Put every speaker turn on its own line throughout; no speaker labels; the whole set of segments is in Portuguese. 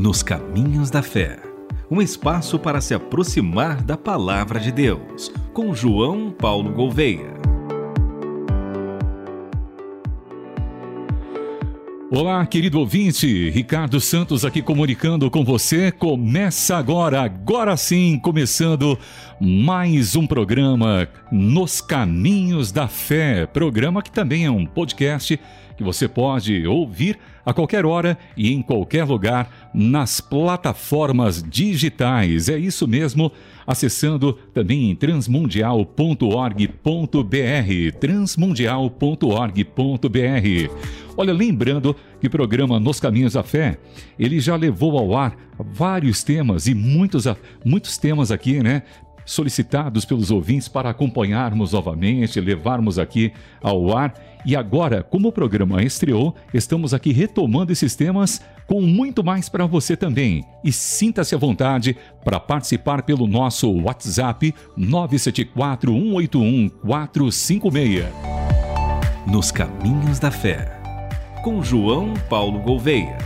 Nos Caminhos da Fé, um espaço para se aproximar da Palavra de Deus, com João Paulo Gouveia.
Olá, querido ouvinte, Ricardo Santos aqui comunicando com você. Começa agora sim, começando mais um programa Nos Caminhos da Fé, programa que também é um podcast que você pode ouvir a qualquer hora e em qualquer lugar nas plataformas digitais. É isso mesmo, acessando também em transmundial.org.br, transmundial.org.br. Olha, lembrando que o programa Nos Caminhos da Fé, ele já levou ao ar vários temas e muitos temas aqui, né? Solicitados pelos ouvintes para acompanharmos novamente, levarmos aqui ao ar. E agora, como o programa estreou, estamos aqui retomando esses temas com muito mais para você também. E sinta-se à vontade para participar pelo nosso WhatsApp 974-181-456.
Nos Caminhos da Fé, com João Paulo Gouveia.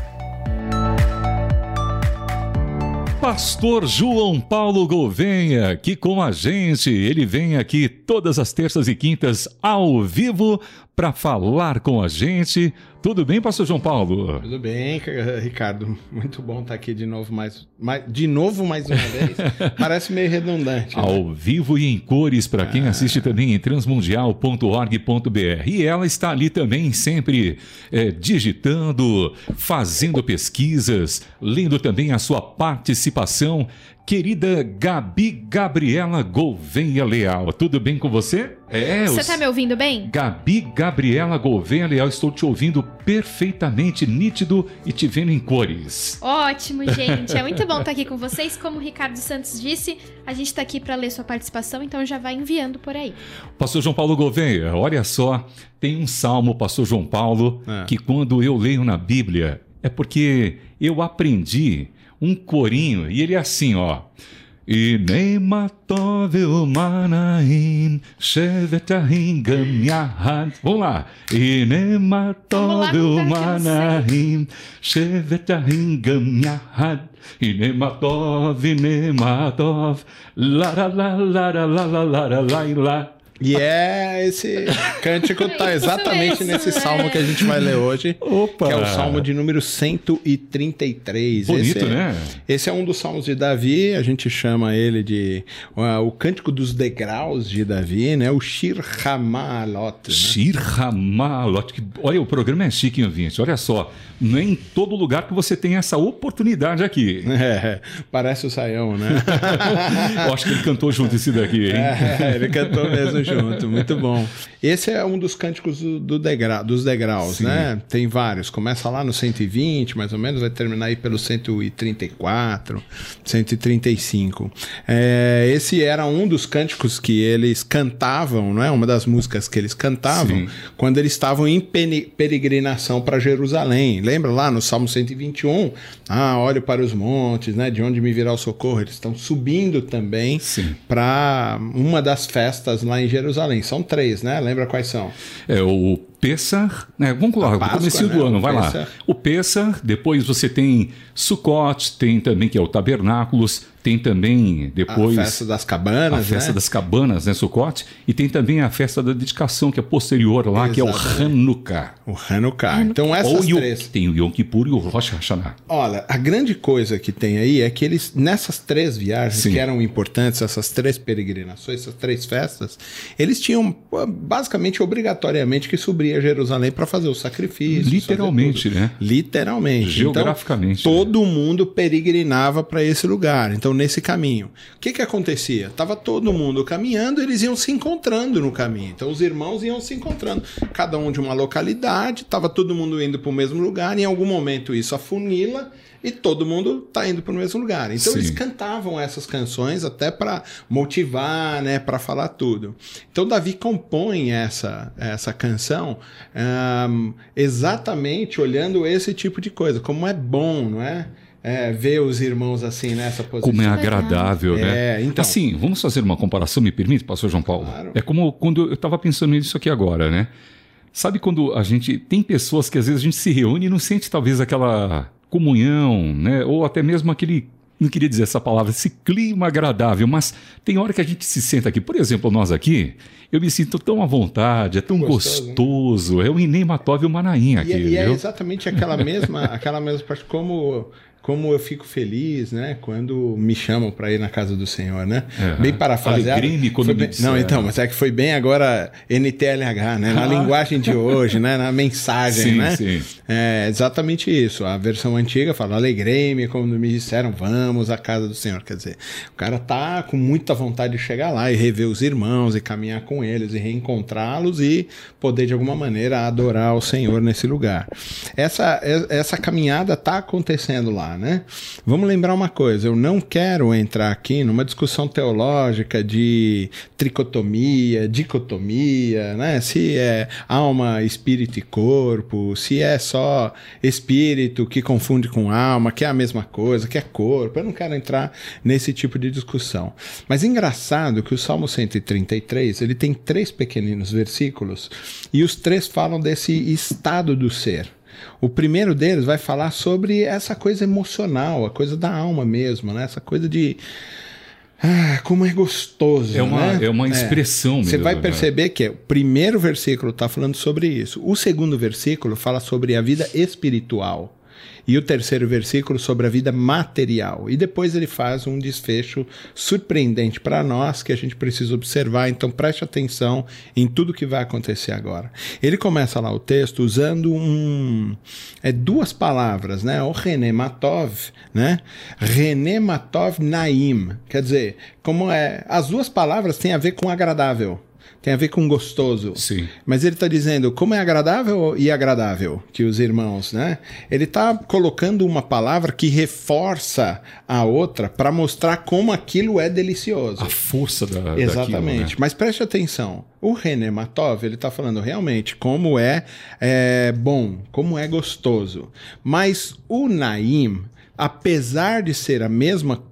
Pastor João Paulo Gouveia, aqui com a gente. Ele vem aqui todas as terças e quintas ao vivo para falar com a gente. Tudo bem, Pastor João Paulo?
Tudo bem, Ricardo. Muito bom estar aqui de novo mais uma vez. Parece meio redundante.
Ao vivo e em cores, para quem assiste também em transmundial.org.br. E ela está ali também sempre digitando, fazendo pesquisas, lendo também a sua participação. Querida Gabi Gabriela Gouveia Leal, tudo bem com você?
Você está me ouvindo bem?
Gabi Gabriela Gouveia Leal, estou te ouvindo perfeitamente nítido e te vendo em cores.
Ótimo, gente. É muito bom estar aqui com vocês. Como o Ricardo Santos disse, a gente está aqui para ler sua participação, então já vai enviando por aí.
Pastor João Paulo Gouveia, olha só, tem um salmo, Pastor João Paulo, que quando eu leio na Bíblia, é porque eu aprendi um corinho, e ele é assim, ó. Vamos lá.
E esse cântico está exatamente nesse salmo que a gente vai ler hoje.
Opa.
Que é o salmo de número 133.
Bonito, né?
Esse é um dos salmos de Davi, a gente chama ele de o cântico dos degraus de Davi, né? O Shir HaMa'alot. Né?
Shir HaMa'alot. Olha, o programa é chique, ouvinte. Olha só, não é em todo lugar que você tem essa oportunidade aqui.
Parece o Saião, né?
Eu acho que ele cantou junto esse daqui, hein?
Ele cantou mesmo junto, muito bom. Esse é um dos cânticos dos degraus, sim, né? Tem vários, começa lá no 120, mais ou menos, vai terminar aí pelo 134, 135. Esse era um dos cânticos que eles cantavam, não é? Uma das músicas que eles cantavam, sim, quando eles estavam em peregrinação para Jerusalém. Lembra lá no Salmo 121? Olho para os montes, né? De onde me virá o socorro? Eles estão subindo também para uma das festas lá em Jerusalém. São 3, né? Lembra quais são?
O Pessah, né? Vamos lá, no começo do ano, vai lá. O Pessah, depois você tem Sukkot, tem também que é o Tabernáculos, tem também depois
a festa das cabanas,
a festa das cabanas, né, Sukkot, e tem também a festa da dedicação, que é posterior lá, que é o Hanukkah.
O Hanukkah. Então essas três.
Tem o Yom Kippur e o Rosh Hashanah.
Olha, a grande coisa que tem aí é que eles, nessas 3 viagens, sim, que eram importantes, essas 3 peregrinações, essas 3 festas, eles tinham basicamente, obrigatoriamente, que subir a Jerusalém para fazer o sacrifício.
Literalmente, né?
Literalmente.
Geograficamente.
Então, todo mundo peregrinava para esse lugar. Então, nesse caminho, o que acontecia? Tava todo mundo caminhando, eles iam se encontrando no caminho. Então, os irmãos iam se encontrando, cada um de uma localidade, tava todo mundo indo para o mesmo lugar. Em algum momento, isso afunila e todo mundo tá indo para o mesmo lugar. Então, sim, eles cantavam essas canções até para motivar, né, para falar tudo. Então, Davi compõe essa canção exatamente olhando esse tipo de coisa. Como é bom, não é? Ver os irmãos assim nessa posição.
Como é agradável, né?
Então,
assim, vamos fazer uma comparação, me permite, pastor João Paulo?
Claro.
É como quando eu estava pensando nisso aqui agora, né? Sabe quando a gente... Tem pessoas que às vezes a gente se reúne e não sente talvez aquela comunhão, né? Ou até mesmo aquele, não queria dizer essa palavra, esse clima agradável, mas tem hora que a gente se senta aqui, por exemplo, nós aqui, eu me sinto tão à vontade, é tão gostoso, é o Inem Matov e o Manaim aqui.
E é exatamente aquela mesma parte, como eu fico feliz, né, quando me chamam para ir na casa do Senhor, né? Bem parafraseado.
Alegrei-me quando me disseram.
Não, então, mas é que foi bem agora NTLH, né? Na linguagem de hoje, né? Na mensagem,
sim,
né?
Sim.
É exatamente isso. A versão antiga fala, alegrei-me quando me disseram, vamos à casa do Senhor. Quer dizer, o cara tá com muita vontade de chegar lá e rever os irmãos e caminhar com eles e reencontrá-los e poder, de alguma maneira, adorar o Senhor nesse lugar. Essa caminhada tá acontecendo lá. Né? Vamos lembrar uma coisa, eu não quero entrar aqui numa discussão teológica de tricotomia, dicotomia, né? Se é alma, espírito e corpo, se é só espírito que confunde com alma, que é a mesma coisa, que é corpo. Eu não quero entrar nesse tipo de discussão. Mas engraçado que o Salmo 133, ele tem 3 pequeninos versículos e os 3 falam desse estado do ser. O primeiro deles vai falar sobre essa coisa emocional, a coisa da alma mesmo, né? Essa coisa de... como é gostoso,
É uma expressão mesmo.
Você vai perceber que o primeiro versículo está falando sobre isso. O segundo versículo fala sobre a vida espiritual. E o terceiro versículo sobre a vida material. E depois ele faz um desfecho surpreendente para nós que a gente precisa observar. Então preste atenção em tudo que vai acontecer agora. Ele começa lá o texto usando 2 palavras, né? O René Matov, né? René Matov Naim. Quer dizer, as 2 palavras têm a ver com agradável. Tem a ver com gostoso.
Sim.
Mas ele está dizendo como é agradável e agradável que os irmãos, né? Ele está colocando uma palavra que reforça a outra para mostrar como aquilo é delicioso.
A força
Exatamente.
daquilo, né?
Mas preste atenção. O René Matov, ele está falando realmente como é bom, como é gostoso. Mas o Naim, apesar de ser a mesma,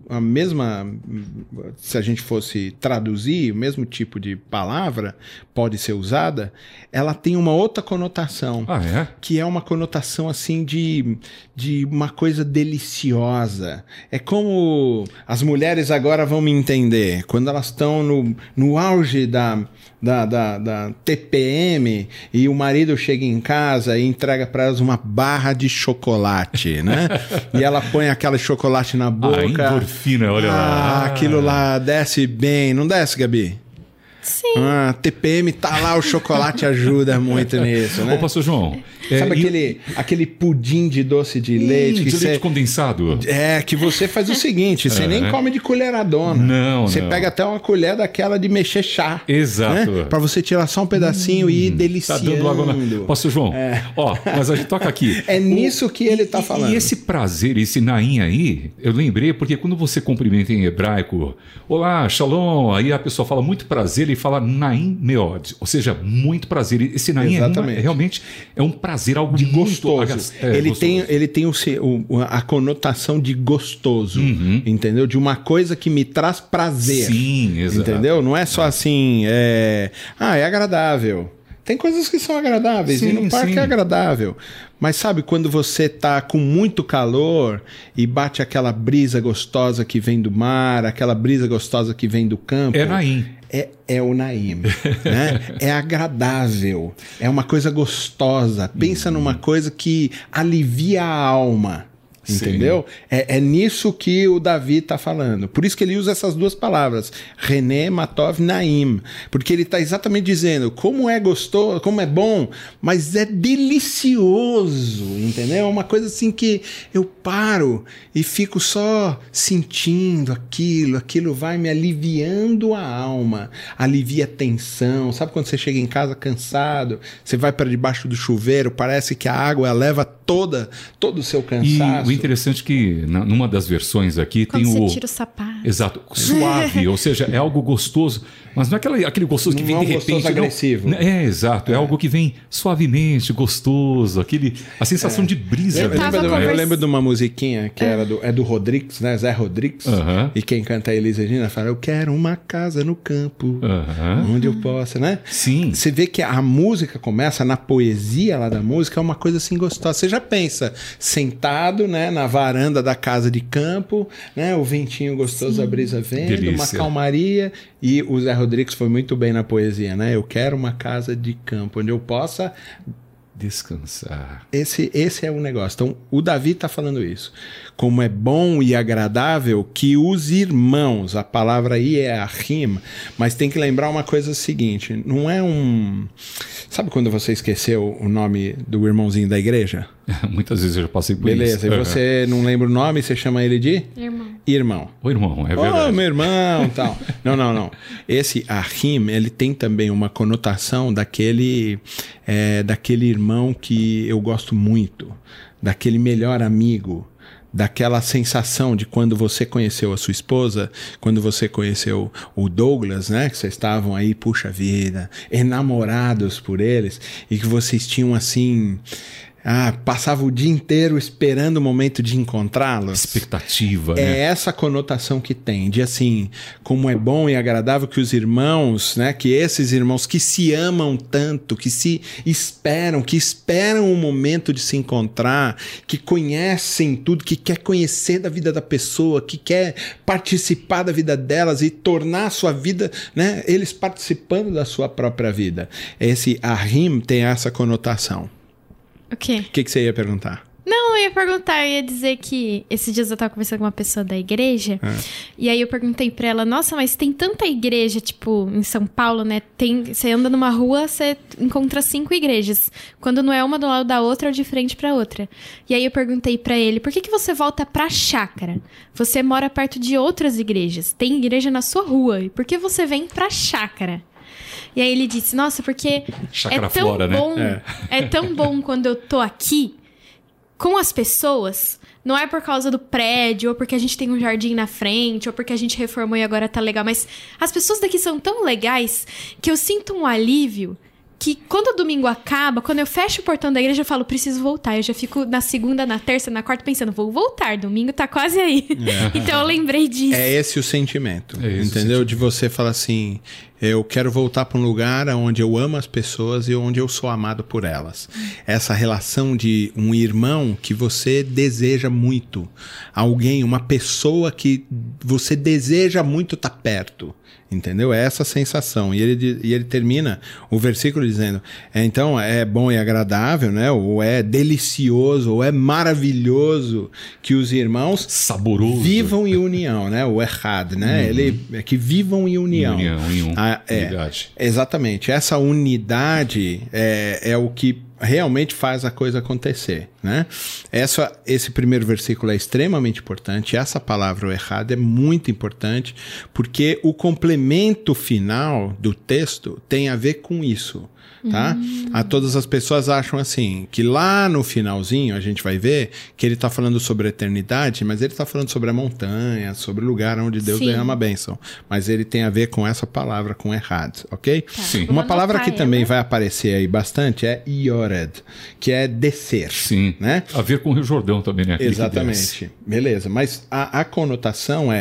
se a gente fosse traduzir, o mesmo tipo de palavra pode ser usada, ela tem uma outra conotação, que é uma conotação assim de uma coisa deliciosa. É como as mulheres agora vão me entender, quando elas estão no auge da TPM e o marido chega em casa e entrega para elas uma barra de chocolate, né? E ela põe aquele chocolate na boca.
Endorfina, olha lá.
Aquilo lá desce bem. Não desce, Gabi?
Sim.
TPM tá lá, o chocolate ajuda muito nisso, né?
Ô, pastor João.
Sabe aquele pudim de doce de leite?
De leite condensado.
Que você faz o seguinte, você nem come de colheradona.
Não,
Você pega até uma colher daquela de mexer chá.
Exato.
Né? Pra você tirar só um pedacinho e ir deliciando.
Tá dando água na... Pastor João, mas a gente toca aqui.
É nisso que ele tá falando.
E esse prazer, esse naim aí, eu lembrei, porque quando você cumprimenta em hebraico, olá, shalom, aí a pessoa fala muito prazer, ele fala naim meod, ou seja, muito prazer. Esse naim realmente é um prazer, algo
de
muito
gostoso. Ele tem a conotação de gostoso, entendeu? De uma coisa que me traz prazer.
Sim, exato.
Entendeu? Não é só assim, é agradável. Tem coisas que são agradáveis, e no parque é agradável. Mas sabe, quando você tá com muito calor e bate aquela brisa gostosa que vem do mar, aquela brisa gostosa que vem do campo...
É naim.
É o naim, né? É agradável, é uma coisa gostosa. Pensa numa coisa que alivia a alma. Entendeu? É nisso que o Davi está falando. Por isso que ele usa essas 2 palavras, René Matov Naim, porque ele está exatamente dizendo como é gostoso, como é bom, mas é delicioso, entendeu? É uma coisa assim que eu paro e fico só sentindo aquilo vai me aliviando a alma, alivia a tensão. Sabe quando você chega em casa cansado, você vai para debaixo do chuveiro, parece que a água leva todo o seu cansaço.
E o interessante é que numa das versões aqui
quando
tem
você tira o sapato.
Exato. Suave, ou seja, é algo gostoso, mas não é aquele gostoso que vem de repente.
Gostoso agressivo.
Exato. É algo que vem suavemente, gostoso, a sensação de brisa.
Eu lembro de uma musiquinha que era do Rodrigues, né? Zé Rodrigues. E quem canta é Elis Regina fala: eu quero uma casa no campo, onde eu possa, né?
Sim.
Você vê que a música começa, na poesia lá da música, é uma coisa assim gostosa. Você já pensa sentado, né, na varanda da casa de campo, né? O ventinho gostoso, a brisa vendo,
Delícia.
uma calmaria. E o Zé Rodrigues foi muito bem na poesia, né? Eu quero uma casa de campo onde eu possa
descansar.
Esse é o negócio. Então, o Davi está falando isso. Como é bom e agradável que os irmãos, a palavra aí é ahim, mas tem que lembrar uma coisa seguinte, não é um... Sabe quando você esqueceu o nome do irmãozinho da igreja?
Muitas vezes eu já passei por
Beleza,
isso.
E você não lembra o nome, você chama ele de? Irmão.
O irmão, é verdade.
Oh, meu irmão, tal. Não. Esse ahim, ele tem também uma conotação daquele irmão que eu gosto muito, daquele melhor amigo, daquela sensação de quando você conheceu a sua esposa, quando você conheceu o Douglas, né? Que vocês estavam aí, puxa vida, enamorados por eles, e que vocês tinham assim... passava o dia inteiro esperando o momento de encontrá-los.
Expectativa,
É
né?
essa conotação que tem, de assim, como é bom e agradável que os irmãos, né, que esses irmãos que se amam tanto, que esperam o momento de se encontrar, que conhecem tudo, que quer conhecer da vida da pessoa, que quer participar da vida delas e tornar a sua vida, né, eles participando da sua própria vida. Esse ahim tem essa conotação.
O quê?
O que você ia perguntar?
Não, eu ia dizer que esses dias eu tava conversando com uma pessoa da igreja, e aí eu perguntei pra ela, nossa, mas tem tanta igreja, tipo, em São Paulo, né? Você anda numa rua, você encontra 5 igrejas. Quando não é uma do lado da outra, ou de frente pra outra. E aí eu perguntei pra ele, por que você volta pra chácara? Você mora perto de outras igrejas, tem igreja na sua rua, e por que você vem pra chácara? E aí ele disse, nossa, porque
Chácara
é tão
Flora,
bom,
né?
é tão bom quando eu tô aqui com as pessoas, não é por causa do prédio, ou porque a gente tem um jardim na frente, ou porque a gente reformou e agora tá legal, mas as pessoas daqui são tão legais que eu sinto um alívio que quando o domingo acaba, quando eu fecho o portão da igreja, eu falo, preciso voltar. Eu já fico na segunda, na terça, na quarta pensando, vou voltar, domingo tá quase aí. Então eu lembrei disso.
É esse o sentimento, entendeu? De você falar assim, eu quero voltar para um lugar onde eu amo as pessoas e onde eu sou amado por elas. Essa relação de um irmão que você deseja muito. Alguém, uma pessoa que você deseja muito estar perto. Entendeu? É essa sensação. E ele termina o versículo dizendo, então é bom e agradável, né? Ou é delicioso, ou é maravilhoso que os irmãos
saboroso
vivam em união, né? O errado, né? Ele é que vivam em união.
Unidade.
Exatamente. Essa unidade é o que realmente faz a coisa acontecer, né? Esse primeiro versículo é extremamente importante, essa palavra o errado é muito importante, porque o complemento final do texto tem a ver com isso, tá? Todas as pessoas acham assim, que lá no finalzinho a gente vai ver que ele está falando sobre a eternidade, mas ele está falando sobre a montanha, sobre o lugar onde Deus derrama a bênção, mas ele tem a ver com essa palavra, com errado, ok?
Sim.
Uma palavra que também vai aparecer aí bastante é Yored, que é descer.
Sim,
né?
A ver com o Rio Jordão também, né?
Exatamente, beleza, mas a conotação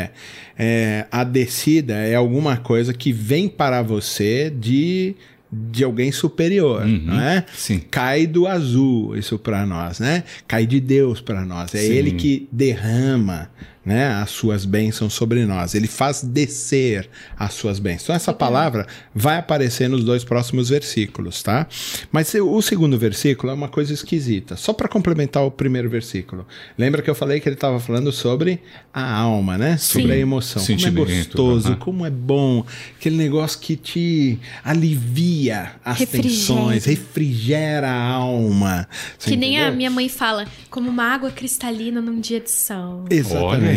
a descida é alguma coisa que vem para você de alguém superior, não é?
Sim.
Cai do azul, isso para nós, né? Cai de Deus para nós. É ele que derrama, né, as suas bênçãos sobre nós. Ele faz descer as suas bênçãos. Então, essa palavra vai aparecer nos 2 próximos versículos, tá? Mas o segundo versículo é uma coisa esquisita. Só para complementar o primeiro versículo. Lembra que eu falei que ele estava falando sobre a alma, né?
Sim.
Sobre a emoção. Como é gostoso, como é bom. Aquele negócio que te alivia as tensões, refrigera a alma.
Que nem a minha mãe fala, como uma água cristalina num dia de sol.
Exatamente.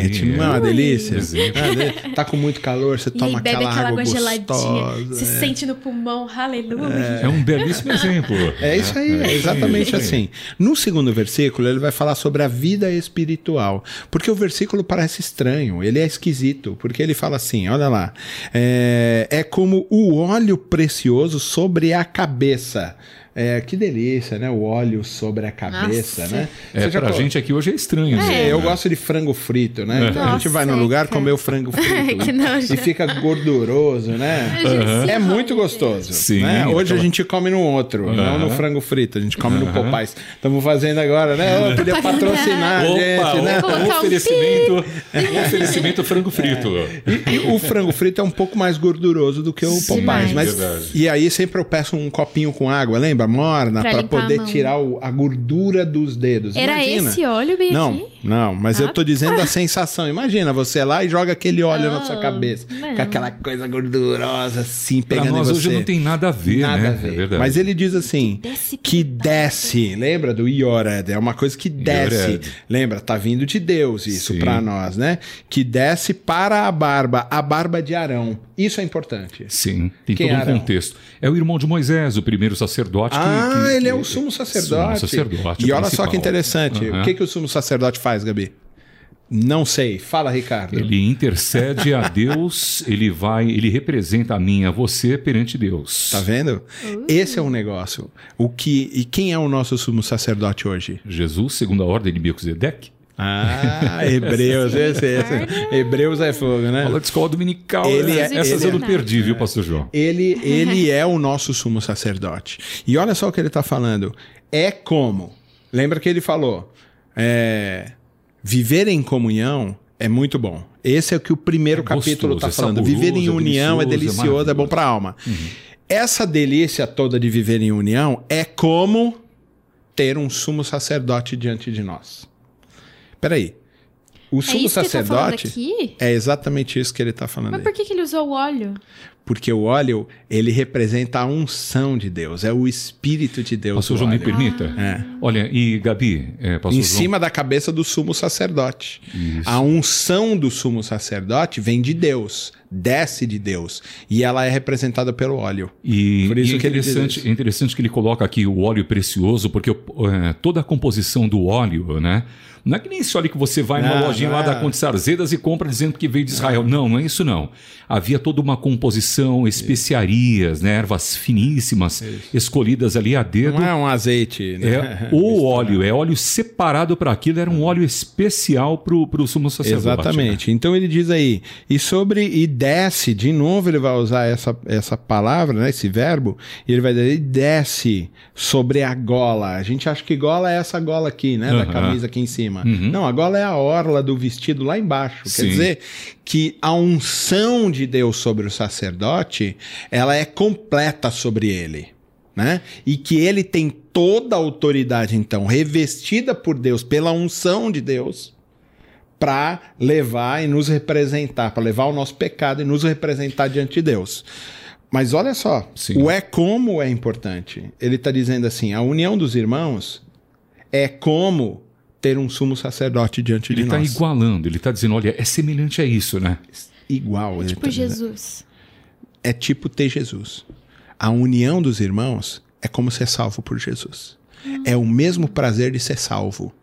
gente? Não é uma delícia?
Exemplo.
Tá com muito calor, você
E
toma
aí bebe
aquela água
geladinha,
gostosa.
se sente no pulmão, aleluia.
É um belíssimo exemplo.
É isso aí, é exatamente assim. No segundo versículo, ele vai falar sobre a vida espiritual. Porque o versículo parece estranho, ele é esquisito. Porque ele fala assim, olha lá. É como o óleo precioso sobre a cabeça. Que delícia, né? O óleo sobre a cabeça,
Nossa.
né?
Pra gente aqui hoje é estranho. né?
Eu gosto de frango frito, né? Então a gente vai no lugar comer o frango frito
Que nojo.
e fica gorduroso, né? É muito gostoso.
Sim,
né? Hoje
então-
a gente come no outro, não no frango frito. A gente come no Popeyes. Estamos fazendo agora, né? Podia patrocinar a gente, né?
Um oferecimento frango frito.
E o frango frito é um pouco mais gorduroso do que o Popeyes. Mas,
Verdade.
e aí sempre eu peço um copinho com água, lembra? Morna,
Pra
para
limpar a
poder
mão.
tirar a gordura dos dedos.
Era
Imagina.
esse óleo bem aqui?
Não, mas eu tô dizendo a sensação. Imagina você lá e joga aquele óleo na sua cabeça.
não.
Com aquela coisa gordurosa assim,
Pra
pegando
nós
em você.
hoje não tem nada a ver,
Nada
né?
a ver.
É verdade.
Mas ele diz assim,
Desce
que
pra
desce. Lembra do Yored? É uma coisa que desce.
Yored.
Lembra? Tá vindo de Deus isso
Sim.
pra nós, né? Que desce para a barba de Arão. Isso é importante.
Sim, tem
Quem
todo um
era?
contexto. É o irmão de Moisés, o primeiro sacerdote.
Ele é o sumo sacerdote.
Sumo sacerdote
E olha só
principal.
que interessante.
Aham.
O que o sumo sacerdote faz, Gabi? Não sei. Fala, Ricardo.
Ele intercede a Deus, ele representa a mim e a você perante Deus.
Tá vendo? Esse é um negócio. E quem é o nosso sumo sacerdote hoje?
Jesus, segundo a ordem de Melquisedeque.
Hebreus. esse. Hebreus é fogo, né?
Aula de escola dominical. Essas
ele
eu não perdi, viu, pastor João?
Ele é o nosso sumo sacerdote. E olha só o que ele está falando. É como. Lembra que ele falou? Viver em comunhão é muito bom. Esse é o que o primeiro capítulo está falando.
saboroso,
Viver em união é delicioso, é bom para a alma. Essa delícia toda de viver em união é como ter um sumo sacerdote diante de nós. Peraí. O sumo
isso que ele tá falando
sacerdote
aqui?
é exatamente isso que ele está falando
Mas
aí.
por que ele usou o óleo?
Porque o óleo, ele representa a unção de Deus, é o Espírito de Deus.
Pastor
o
João, me
óleo.
permita? Olha, e Gabi, pastor
Em
João,
cima da cabeça do sumo sacerdote. A unção do sumo sacerdote vem de Deus, desce de Deus, e ela é representada pelo óleo.
E,
Por isso
e
que ele diz isso.
é interessante que ele coloca aqui o óleo precioso, porque toda a composição do óleo, né? Não é que nem esse óleo que você vai numa lojinha lá da Conde Sarzedas e compra dizendo que veio de Israel. Não é isso não. Havia toda uma composição, especiarias, né? Ervas finíssimas, escolhidas ali a dedo.
Não é um azeite. Né?
O óleo, é óleo separado para aquilo, era um óleo especial para o sumo sacerdote.
Exatamente.
Né?
Então ele diz aí, e desce, de novo ele vai usar essa palavra, né, esse verbo, e ele vai dizer, desce sobre a gola. A gente acha que gola é essa gola aqui, né, da camisa aqui em cima. Não, a gola é a orla do vestido lá embaixo.
Sim.
Quer dizer que a unção de Deus sobre o sacerdote, ela é completa sobre ele. Né? E que ele tem toda a autoridade, então, revestida por Deus, pela unção de Deus, para levar e nos representar, para levar o nosso pecado e nos representar diante de Deus. Mas olha só,
Sim.
o como é importante. Ele está dizendo assim, a união dos irmãos é como ter um sumo sacerdote diante
Ele
de
está
nós.
igualando, ele está dizendo, olha, é semelhante a isso, né?
Igual. ele
Tipo
tá dizendo.
Jesus.
É tipo ter Jesus. A união dos irmãos é como ser salvo por Jesus. É o mesmo prazer de ser salvo.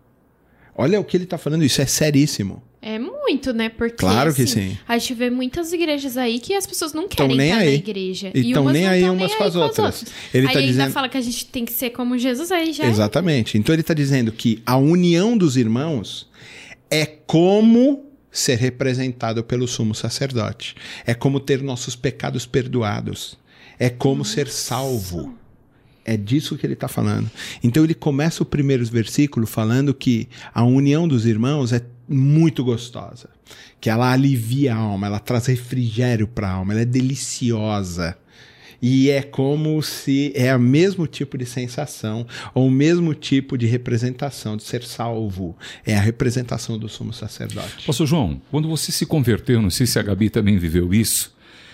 Olha o que ele está falando, isso é seríssimo.
É muito, né? Porque,
Claro que
assim,
sim.
a gente vê muitas igrejas aí que as pessoas não
Tão
querem
nem
estar
aí.
na igreja.
E tão
umas
nem
não
aí
tão
umas
nem
com as
aí
outras.
Ele
Ele
aí
tá
ainda
dizendo-
fala que a gente tem que ser como Jesus, aí já
Exatamente. Então ele está dizendo que a união dos irmãos é como ser representado pelo sumo sacerdote. É como ter nossos pecados perdoados. É como ser salvo. É disso que ele está falando. Então ele começa o primeiro versículo falando que a união dos irmãos é muito gostosa. Que ela alivia a alma, ela traz refrigério para a alma, ela é deliciosa. E é como se é o mesmo tipo de sensação, ou o mesmo tipo de representação de ser salvo. É a representação do sumo sacerdote.
Pastor João, quando você se converteu, não sei se a Gabi também viveu isso,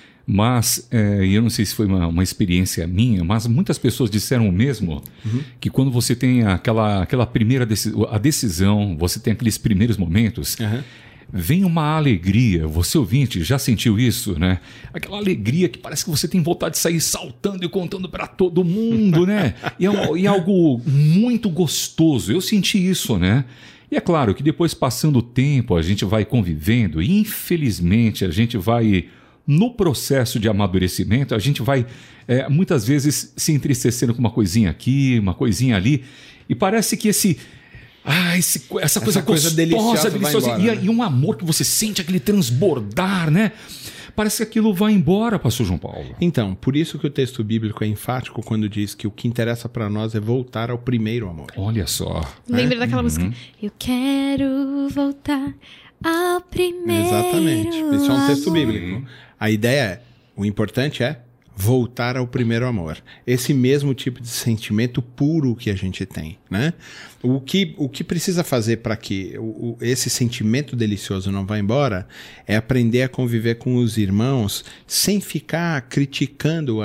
mas eu não sei se foi uma experiência minha, mas muitas pessoas disseram o mesmo, que quando você tem aquela primeira decisão, você tem aqueles primeiros momentos, vem uma alegria. Você ouvinte já sentiu isso, né? Aquela alegria que parece que você tem vontade de sair saltando e contando para todo mundo, né? E é algo muito gostoso. Eu senti isso, né? E é claro que depois, passando o tempo, a gente vai convivendo e, infelizmente, a gente vai, no processo de amadurecimento, a gente vai, muitas vezes, se entristecendo com uma coisinha aqui, uma coisinha ali, e parece que essa coisa gostosa, deliciosa
embora, né?
E um amor que você sente, aquele transbordar, né? Parece que aquilo vai embora, pastor João Paulo.
Então, por isso que o texto bíblico é enfático quando diz que o que interessa para nós é voltar ao primeiro amor.
Olha só.
Lembra daquela música? Eu quero voltar ao primeiro
Exatamente. Isso é um texto
amor.
bíblico. A ideia o importante é voltar ao primeiro amor. Esse mesmo tipo de sentimento puro que a gente tem, né? O que precisa fazer para que esse sentimento delicioso não vá embora é aprender a conviver com os irmãos sem ficar criticando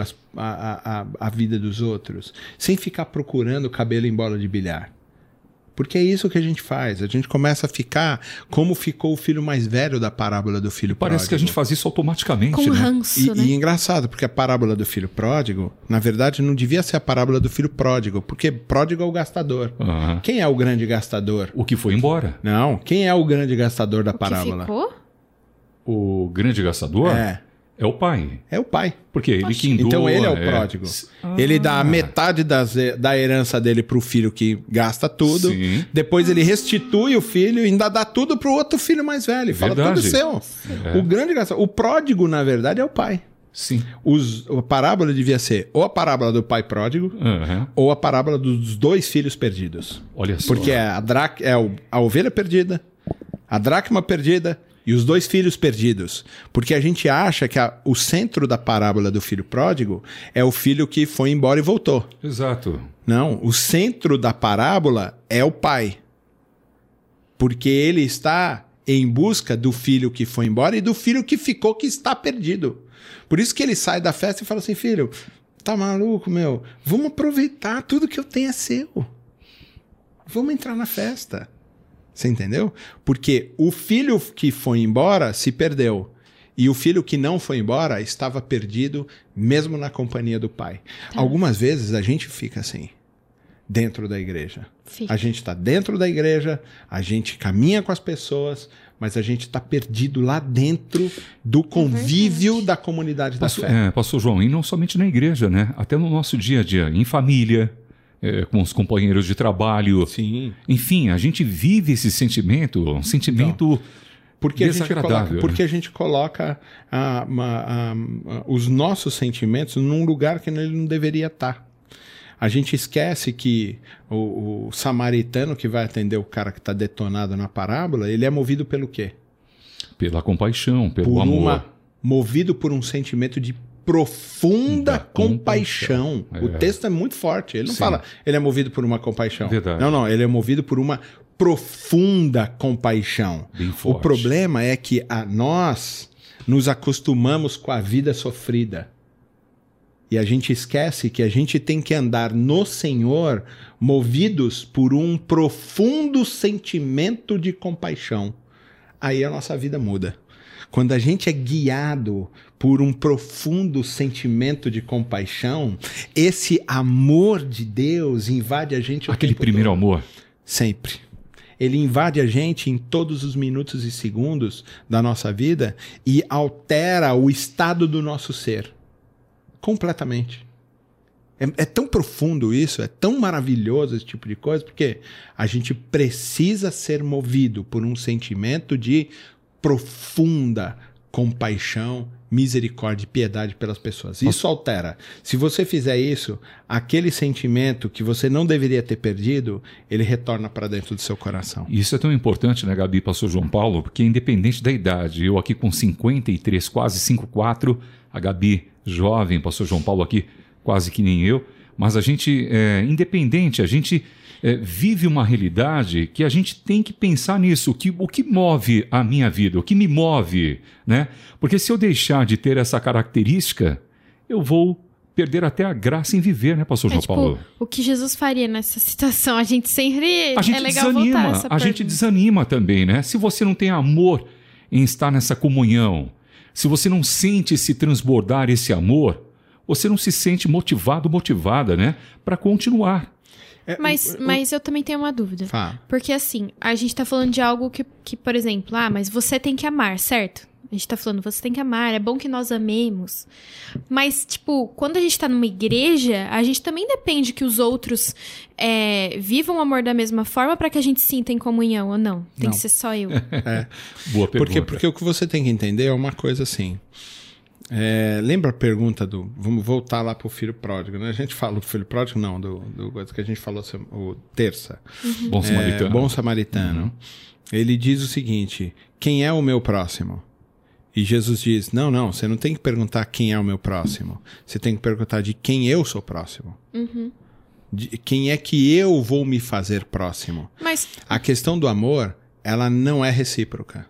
a vida dos outros, sem ficar procurando cabelo em bola de bilhar. Porque é isso que a gente faz. A gente começa a ficar como ficou o filho mais velho da parábola do filho pródigo.
Parece que a gente faz isso automaticamente,
com
né?
ranço, né?
E engraçado, porque a parábola do filho pródigo, na verdade, não devia ser a parábola do filho pródigo, porque pródigo é o gastador.
Uhum.
Quem é o grande gastador?
O que foi embora.
Não, quem é o grande gastador da
O que
parábola?
ficou?
O grande gastador é o pai.
É o pai.
Porque ele que doa.
Então ele é o pródigo. Ele dá a metade da herança dele pro filho que gasta tudo.
Sim.
Depois ele restitui o filho e ainda dá tudo pro outro filho mais velho. Fala,
Verdade.
tudo seu.
É.
O grande gastador. O pródigo, na verdade, é o pai.
Sim.
A parábola devia ser ou a parábola do pai pródigo
Uhum.
ou a parábola dos dois filhos perdidos.
Olha só.
Porque é a ovelha perdida, a dracma perdida e os dois filhos perdidos. Porque a gente acha que o centro da parábola do filho pródigo é o filho que foi embora e voltou.
Exato.
Não, o centro da parábola é o pai. Porque ele está em busca do filho que foi embora e do filho que ficou, que está perdido. Por isso que ele sai da festa e fala assim, filho, tá maluco, meu? Vamos aproveitar, tudo que eu tenho é seu. Vamos entrar na festa. Você entendeu? Porque o filho que foi embora se perdeu. E o filho que não foi embora estava perdido mesmo na companhia do pai.
Tá.
Algumas vezes a gente fica assim, dentro da igreja.
Fica.
A gente está dentro da igreja, a gente caminha com as pessoas, mas a gente está perdido lá dentro do convívio da comunidade da fé.
Pastor João, e não somente na igreja, né? Até no nosso dia a dia, em família, com os companheiros de trabalho.
Sim.
Enfim, a gente vive esse sentimento, um sentimento desagradável.
Porque a gente coloca os nossos sentimentos num lugar que ele não deveria estar. A gente esquece que o samaritano que vai atender o cara que está detonado na parábola, ele é movido pelo quê?
Pela compaixão, pelo amor.
Movido por um sentimento de profunda compaixão. O texto é muito forte. Ele não fala, ele é movido por uma compaixão.
Verdade.
Não, ele é movido por uma profunda compaixão.
Bem forte.
O problema é que nós nos acostumamos com a vida sofrida. E a gente esquece que a gente tem que andar no Senhor movidos por um profundo sentimento de compaixão. Aí a nossa vida muda. Quando a gente é guiado por um profundo sentimento de compaixão, esse amor de Deus invade a gente o
Aquele
tempo
primeiro
todo.
amor.
Sempre. Ele invade a gente em todos os minutos e segundos da nossa vida e altera o estado do nosso ser. Completamente. É tão profundo isso, é tão maravilhoso esse tipo de coisa, porque a gente precisa ser movido por um sentimento de profunda compaixão, misericórdia e piedade pelas pessoas. Isso altera. Se você fizer isso, aquele sentimento que você não deveria ter perdido, ele retorna para dentro do seu coração.
Isso é tão importante, né, Gabi, pastor João Paulo, porque independente da idade, eu aqui com 53, quase 54, a Gabi jovem, pastor João Paulo aqui quase que nem eu, mas a gente, independente, a gente vive uma realidade que a gente tem que pensar nisso, o que move a minha vida, o que me move, né? Porque se eu deixar de ter essa característica, eu vou perder até a graça em viver, né, pastor João Paulo?
O que Jesus faria nessa situação? A gente sempre
a gente
é legal
desanima,
voltar essa
a gente desanima também, né? Se você não tem amor em estar nessa comunhão, se você não sente se transbordar esse amor, você não se sente motivado, motivada, né, para continuar.
Mas eu também tenho uma dúvida.
Fala.
Porque assim, a gente tá falando de algo que, por exemplo, mas você tem que amar, certo? A gente tá falando, você tem que amar, é bom que nós amemos. Mas, tipo, quando a gente tá numa igreja, a gente também depende que os outros vivam o amor da mesma forma para que a gente sinta em comunhão, ou não? Tem que ser só eu.
Boa pergunta.
Porque o que você tem que entender é uma coisa assim. Lembra a pergunta do... Vamos voltar lá pro filho pródigo, né? A gente falou do filho pródigo, não, do coisa que a gente falou terça.
Uhum.
Bom samaritano.
Bom samaritano. Uhum. Ele diz o seguinte, quem é o meu próximo? E Jesus diz, não, você não tem que perguntar quem é o meu próximo. Você tem que perguntar de quem eu sou próximo.
Uhum.
De quem é que eu vou me fazer próximo.
Mas...
A questão do amor, ela não é recíproca.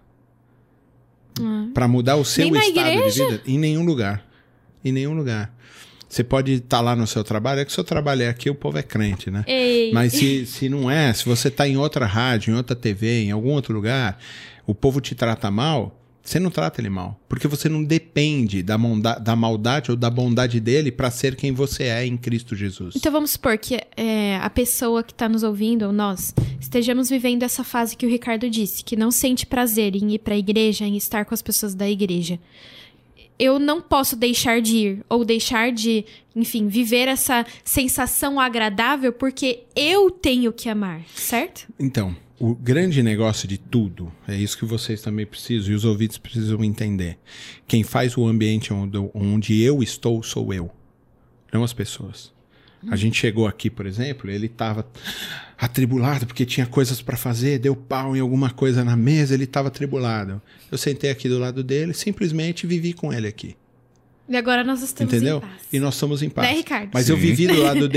Para mudar o seu estado de vida, em nenhum lugar. Em nenhum lugar. Você pode estar lá no seu trabalho, é que o seu trabalho é aqui, o povo é crente, né?
Ei.
Mas se não é, se você está em outra rádio, em outra TV, em algum outro lugar, o povo te trata mal, você não trata ele mal. Porque você não depende da maldade ou da bondade dele para ser quem você é em Cristo Jesus.
Então vamos supor que a pessoa que está nos ouvindo, ou nós, estejamos vivendo essa fase que o Ricardo disse, que não sente prazer em ir para a igreja, em estar com as pessoas da igreja. Eu não posso deixar de ir, ou deixar de, enfim, viver essa sensação agradável, porque eu tenho que amar, certo?
Então, o grande negócio de tudo, é isso que vocês também precisam, e os ouvintes precisam entender. Quem faz o ambiente onde eu estou, sou eu, não as pessoas. A gente chegou aqui, por exemplo, ele estava atribulado porque tinha coisas para fazer, deu pau em alguma coisa na mesa, ele estava atribulado. Eu sentei aqui do lado dele, simplesmente vivi com ele aqui.
E agora nós estamos
Entendeu?
em paz.
E nós estamos em paz.
Né, Ricardo?
Mas
Sim.
eu vivi do lado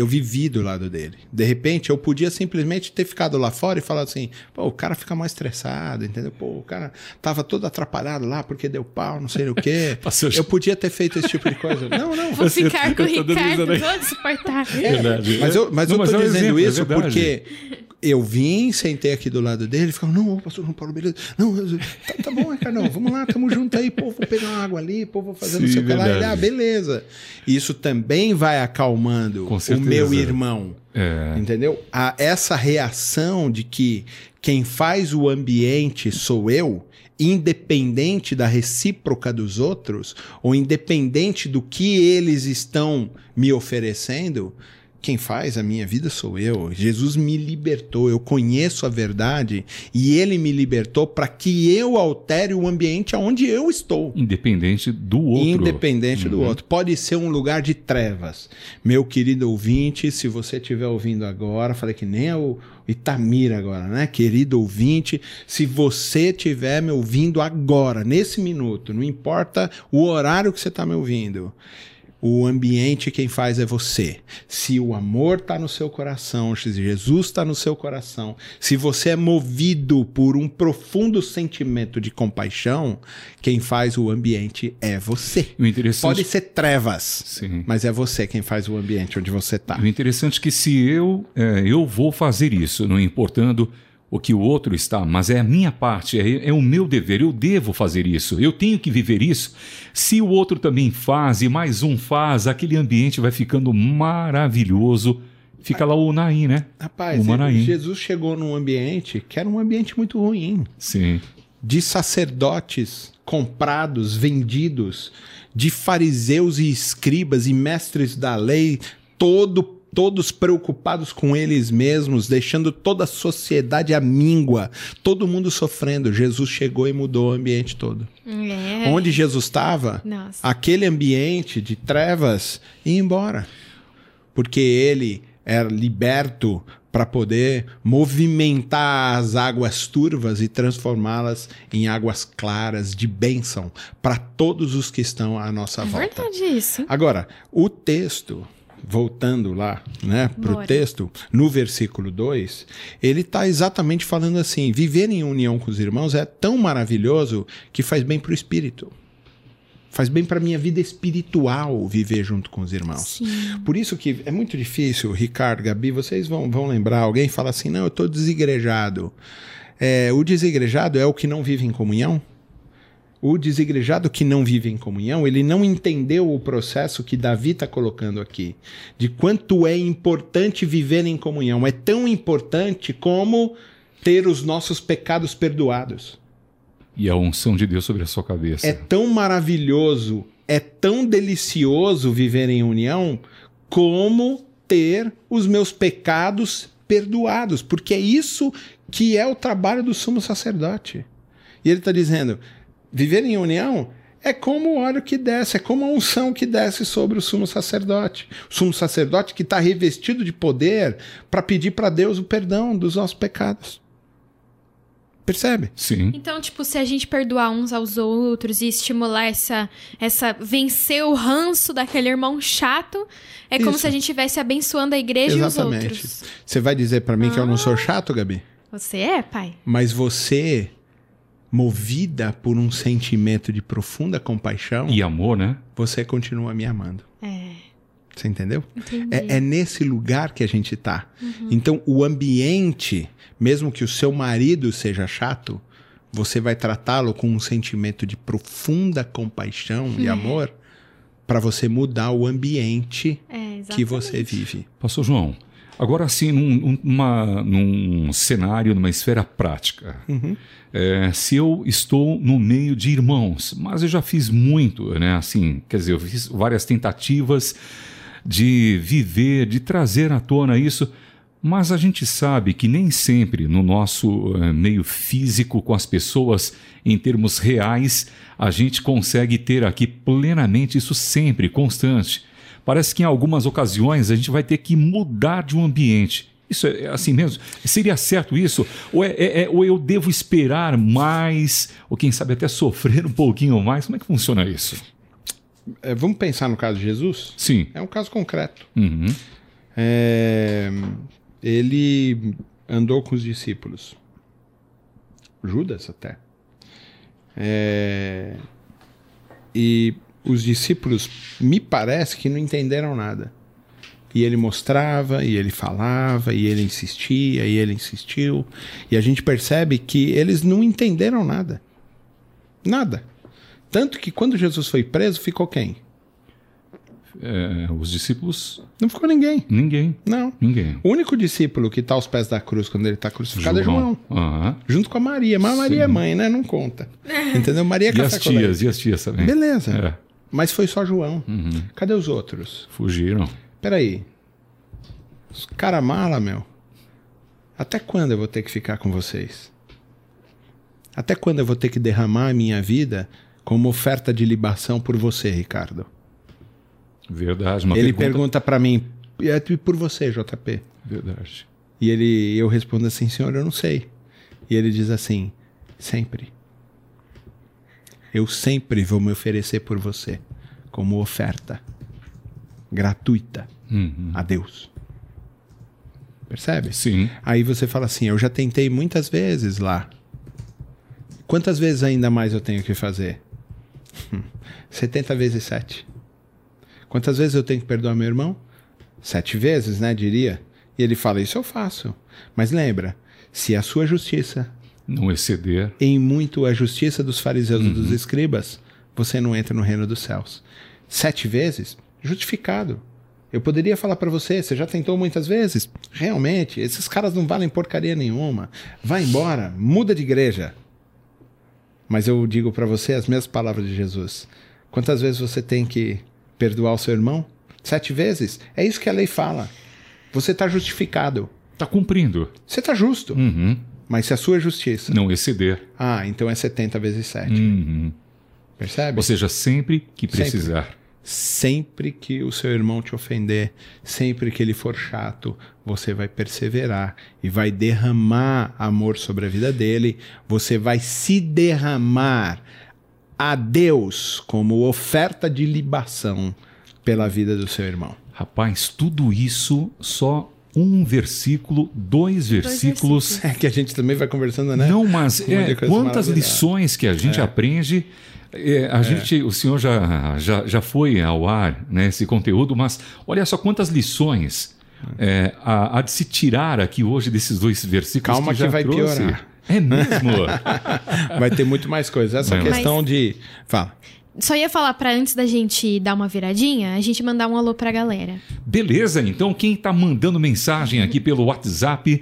dele. De repente, eu podia simplesmente ter ficado lá fora e falar assim, pô, o cara fica mais estressado, entendeu? Pô, o cara tava todo atrapalhado lá porque deu pau, não sei o quê. Eu podia ter feito esse tipo de coisa. Não.
Vou ficar com o
eu tô dando
Ricardo,
risada aí.
vou suportar.
Verdade.
Mas eu tô
é um
dizendo
exemplo,
isso
é verdade.
porque eu vim, sentei aqui do lado dele, ficava, não, pastor João Paulo, beleza. Não, tá bom, Ricardão, vamos lá, tamo junto aí, pô, vou pegar uma água ali, pô, vou fazer não sei o que lá. Ele, beleza. Isso também vai acalmando o meu irmão. Entendeu? Essa reação de que quem faz o ambiente sou eu, independente da recíproca dos outros, ou independente do que eles estão me oferecendo, quem faz a minha vida sou eu. Jesus me libertou, eu conheço a verdade e ele me libertou para que eu altere o ambiente onde eu estou.
Independente do outro.
Independente do outro. Pode ser um lugar de trevas. Meu querido ouvinte, se você estiver ouvindo agora, falei que nem o Itamir agora, né? Querido ouvinte, se você estiver me ouvindo agora, nesse minuto, não importa o horário que você está me ouvindo, o ambiente quem faz é você. Se o amor está no seu coração, se Jesus está no seu coração, se você é movido por um profundo sentimento de compaixão, quem faz o ambiente é você. Pode ser trevas,
sim,
mas é você quem faz o ambiente onde você está.
O interessante é que se eu vou fazer isso, não importando o que o outro está, mas é a minha parte, é o meu dever, eu devo fazer isso, eu tenho que viver isso. Se o outro também faz e mais um faz, aquele ambiente vai ficando maravilhoso. Fica lá o Naim, né?
Rapaz, Jesus chegou num ambiente que era um ambiente muito ruim.
Sim.
De sacerdotes comprados, vendidos, de fariseus e escribas e mestres da lei, todos preocupados com eles mesmos, deixando toda a sociedade amíngua, todo mundo sofrendo. Jesus chegou e mudou o ambiente todo. Onde Jesus estava, aquele ambiente de trevas ia embora. Porque ele era liberto para poder movimentar as águas turvas e transformá-las em águas claras de bênção para todos os que estão à nossa volta.
É verdade isso.
Agora, o texto, voltando lá, né, para o texto, no versículo 2, ele está exatamente falando assim, viver em união com os irmãos é tão maravilhoso que faz bem para o espírito. Faz bem para a minha vida espiritual viver junto com os irmãos.
Sim.
Por isso que é muito difícil, Ricardo, Gabi, vocês vão lembrar, alguém fala assim, não, eu estou desigrejado. O desigrejado é o que não vive em comunhão? O desigrejado que não vive em comunhão, ele não entendeu o processo que Davi está colocando aqui, de quanto é importante viver em comunhão. É tão importante como ter os nossos pecados perdoados.
E a unção de Deus sobre a sua cabeça.
É tão maravilhoso, é tão delicioso viver em união como ter os meus pecados perdoados, porque é isso que é o trabalho do sumo sacerdote. E ele está dizendo... Viver em união é como o óleo que desce, é como a unção que desce sobre o sumo sacerdote. O sumo sacerdote que está revestido de poder para pedir para Deus o perdão dos nossos pecados. Percebe?
Sim.
Então, tipo, se a gente perdoar uns aos outros e estimular essa vencer o ranço daquele irmão chato, é como se a gente estivesse abençoando a igreja e os outros.
Você vai dizer para mim que eu não sou chato, Gabi?
Você é, pai?
Mas você... movida por um sentimento de profunda compaixão...
E amor, né?
Você continua me amando. Você entendeu?
Entendi.
É nesse lugar que a gente tá. Então, o ambiente, mesmo que o seu marido seja chato, você vai tratá-lo com um sentimento de profunda compaixão e amor para você mudar o ambiente que você vive.
Pastor João, agora sim, num cenário, numa esfera prática. Se eu estou no meio de irmãos, mas eu já fiz muito, né? Assim, quer dizer, eu fiz várias tentativas de viver, de trazer à tona isso, mas a gente sabe que nem sempre no nosso meio físico com as pessoas, em termos reais, a gente consegue ter aqui plenamente isso sempre, constante. Parece que em algumas ocasiões a gente vai ter que mudar de um ambiente. Isso é assim mesmo? Seria certo isso? Ou eu devo esperar mais? Ou quem sabe até sofrer um pouquinho mais? Como é que funciona isso?
Vamos pensar no caso de Jesus?
Sim.
É um caso concreto.
Uhum.
Ele andou com os discípulos. Judas até. E os discípulos, me parece que não entenderam nada. E ele mostrava, e ele falava, e ele insistia, e ele insistiu. E a gente percebe que eles não entenderam nada. Nada. Tanto que quando Jesus foi preso, ficou quem?
Os discípulos...
Não ficou ninguém.
Ninguém.
Não.
Ninguém.
O único discípulo que está aos pés da cruz quando ele está crucificado é João.
Uhum.
Junto com a Maria. Mas a Maria é mãe, né? Não conta. Entendeu? Maria é café com leite.
E as tias também.
Beleza. Mas foi só João. Cadê os outros?
Fugiram.
Peraí. Os cara mala, meu. Até quando eu vou ter que ficar com vocês? Até quando eu vou ter que derramar a minha vida como oferta de libação por você, Ricardo?
Verdade.
Ele pergunta pra mim, e por você, JP?
Verdade.
E eu respondo assim, Senhor, eu não sei. E ele diz assim, sempre. Eu sempre vou me oferecer por você como oferta gratuita a Deus. Percebe?
Sim.
Aí você fala assim, eu já tentei muitas vezes lá. Quantas vezes ainda mais eu tenho que fazer? 70 vezes 7. Quantas vezes eu tenho que perdoar meu irmão? 7 vezes, né, diria. E ele fala, isso eu faço. Mas lembra, se a sua justiça
não exceder
em muito a justiça dos fariseus e dos escribas, você não entra no reino dos céus. 7 vezes, justificado. Eu poderia falar para você já tentou muitas vezes? Realmente, esses caras não valem porcaria nenhuma. Vai embora, muda de igreja. Mas eu digo para você as mesmas palavras de Jesus. Quantas vezes você tem que perdoar o seu irmão? 7 vezes? É isso que a lei fala. Você está justificado.
Está cumprindo.
Você está justo. Mas se a sua justiça
não exceder,
então é 70 vezes 7. Percebe?
Ou seja, sempre que precisar.
Sempre que o seu irmão te ofender, sempre que ele for chato, você vai perseverar e vai derramar amor sobre a vida dele. Você vai se derramar a Deus como oferta de libação pela vida do seu irmão.
Rapaz, tudo isso só um versículo, 2 versículos.
É que a gente também vai conversando, né?
Não, mas quantas lições que a gente aprende. O senhor já foi ao ar, né, esse conteúdo, mas olha só quantas lições há de se tirar aqui hoje desses 2 versículos.
Calma
que já
vai
trouxe.
piorar.
É mesmo?
Vai ter muito mais coisa. Essa questão de... Fala.
Só ia falar pra antes da gente dar uma viradinha, a gente mandar um alô pra galera.
Beleza, então quem tá mandando mensagem aqui pelo WhatsApp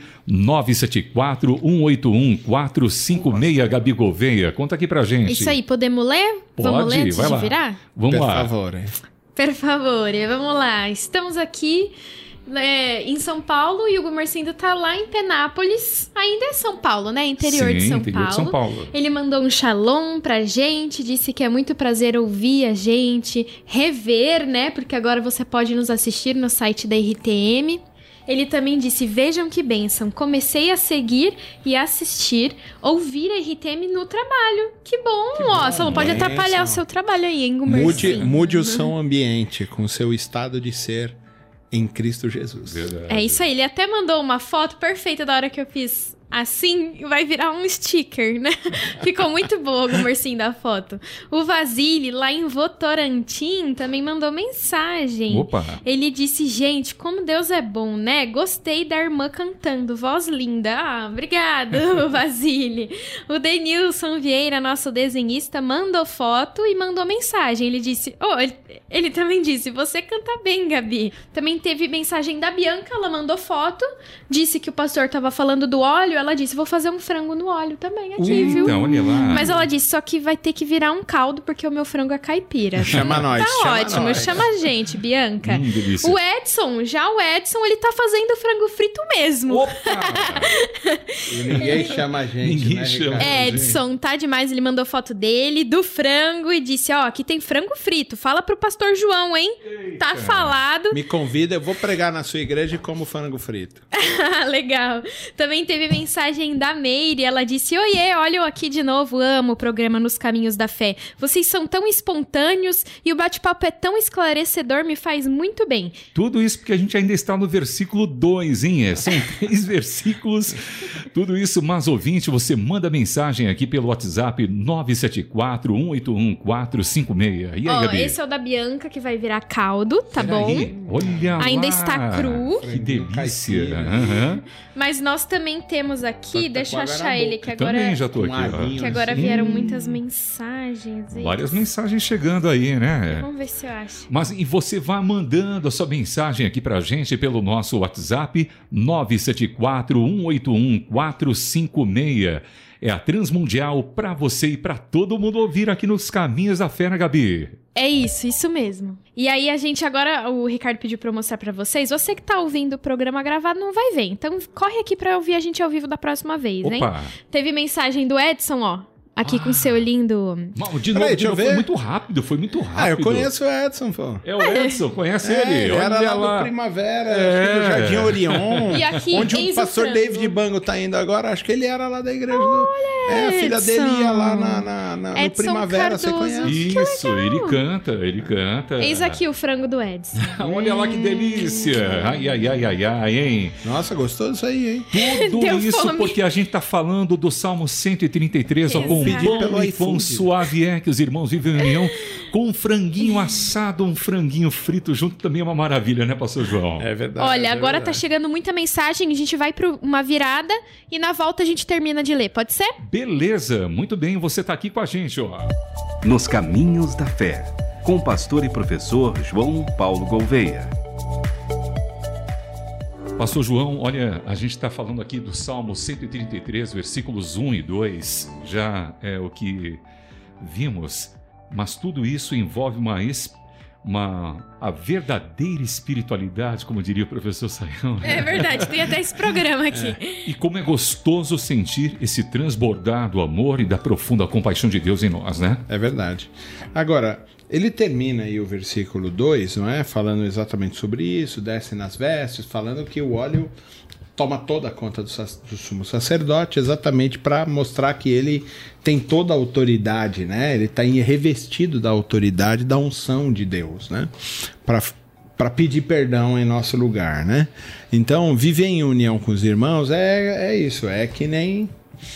974-181-456, Gabi Gouveia, conta aqui pra gente.
Isso aí, podemos ler?
Pode,
Vamos ler antes
vai
de
lá.
virar?
Vamos lá.
Por favor.
Por favor, vamos lá. Estamos aqui em São Paulo e o Gumercindo tá lá em Penápolis. Ainda é São Paulo, né? Interior de São
interior
Paulo.
de São Paulo.
Ele mandou um shalom pra gente, disse que é muito prazer ouvir a gente, rever, né? Porque agora você pode nos assistir no site da RTM. Ele também disse, vejam que bênção, comecei a seguir e assistir, ouvir a RTM no trabalho. Que bom, ó, só não pode atrapalhar o seu trabalho aí, hein, Gumercindo?
Mude o seu ambiente com o seu estado de ser em Cristo Jesus.
Verdade.
É isso aí, ele até mandou uma foto perfeita da hora que eu fiz assim, vai virar um sticker, né? Ficou muito boa o Gumercindo da foto. O Vasile, lá em Votorantim, também mandou mensagem.
Opa!
Ele disse, gente, como Deus é bom, né? Gostei da irmã cantando, voz linda. Ah, obrigado, Vasile. O Denilson Vieira, nosso desenhista, mandou foto e mandou mensagem. Ele disse, ele também disse, você canta bem, Gabi. Também teve mensagem da Bianca, ela mandou foto, disse que o pastor tava falando do óleo, ela disse, vou fazer um frango no óleo também aqui, viu?
Então, olha lá.
Mas ela disse, só que vai ter que virar um caldo, porque o meu frango é caipira.
Chama nós,
Tá
chama
ótimo,
nós.
chama a gente, Bianca.
Delícia.
O Edson, ele tá fazendo frango frito mesmo.
Opa!
E ninguém chama a gente,
Ninguém
né,
chama.
Ricardo?
Edson, tá demais. Ele mandou foto dele, do frango, e disse, aqui tem frango frito. Fala pro pastor João, hein? Tá falado.
Me convida, eu vou pregar na sua igreja e como frango frito.
Legal. Também teve mensagem da Meire. Ela disse, oiê, olha eu aqui de novo. Amo o programa Nos Caminhos da Fé. Vocês são tão espontâneos e o bate-papo é tão esclarecedor, me faz muito bem.
Tudo isso porque a gente ainda está no versículo 2, hein? São 3 versículos. Tudo isso, mas ouvinte, você manda mensagem aqui pelo WhatsApp 974-181-456. E aí, Gabi?
Esse é o da Bianca, que vai virar caldo, tá bom?
Peraí, olha
Ainda
lá.
está cru.
Que delícia.
Caipira.
Aham.
Mas nós também temos aqui,
Tá
deixa eu
com água na
achar ele,
boca.
que agora...
Também já tô
Com
aqui. ó.
aguinho.
Que agora vieram muitas mensagens.
Várias mensagens chegando aí, né?
Vamos ver se eu acho.
Mas e você vai mandando a sua mensagem aqui pra gente pelo nosso WhatsApp 974-181-456. É a Transmundial pra você e pra todo mundo ouvir aqui nos Caminhos da Fé, né, Gabi?
É isso mesmo. E aí a gente agora, o Ricardo pediu pra eu mostrar pra vocês. Você que tá ouvindo o programa gravado não vai ver. Então corre aqui pra ouvir a gente ao vivo da próxima vez, hein?
Opa!
Teve mensagem do Edson, ó. Aqui com seu lindo...
Mal, de
Peraí,
novo,
deixa eu
foi
ver.
muito rápido, foi muito rápido.
Ah, eu conheço o Edson, pô.
É o Edson, conhece ele?
Ele era
Olha
lá do Primavera, acho que do Jardim Orion.
E aqui,
onde
eis
o pastor
o frango.
David Bango tá indo agora, acho que ele era lá da igreja do... a filha
Edson.
dele ia lá no
Edson
Primavera, você
Cardoso.
conhece?
Isso, ele canta.
Eis aqui o frango do Edson.
Olha lá que delícia. Ai, hein?
Nossa, gostou disso aí, hein?
Tudo
Deu
isso
fome.
porque a gente tá falando do Salmo 133, ó, com
Exato.
bom
Pelo
e com
iFood.
suave é que os irmãos vivem em união, com um franguinho assado, um franguinho frito junto também é uma maravilha, né, pastor João?
É verdade.
Olha,
é
agora tá
verdade.
chegando muita mensagem, a gente vai pra uma virada e na volta a gente termina de ler, pode ser?
Beleza, muito bem, você tá aqui com a gente, ó.
Nos Caminhos da Fé, com o pastor e professor João Paulo Gouveia.
Pastor João, olha, a gente está falando aqui do Salmo 133, versículos 1 e 2, já é o que vimos, mas tudo isso envolve a verdadeira espiritualidade, como diria o professor Sayão.
É verdade, tem até esse programa aqui.
E como é gostoso sentir esse transbordar do amor e da profunda compaixão de Deus em nós, né?
É verdade. Agora, ele termina aí o versículo 2, não é? Falando exatamente sobre isso, desce nas vestes, falando que o óleo toma toda a conta do sumo sacerdote, exatamente para mostrar que ele tem toda a autoridade, né? Ele está revestido da autoridade, da unção de Deus, né? Para pedir perdão em nosso lugar, né? Então, viver em união com os irmãos é isso, é que nem...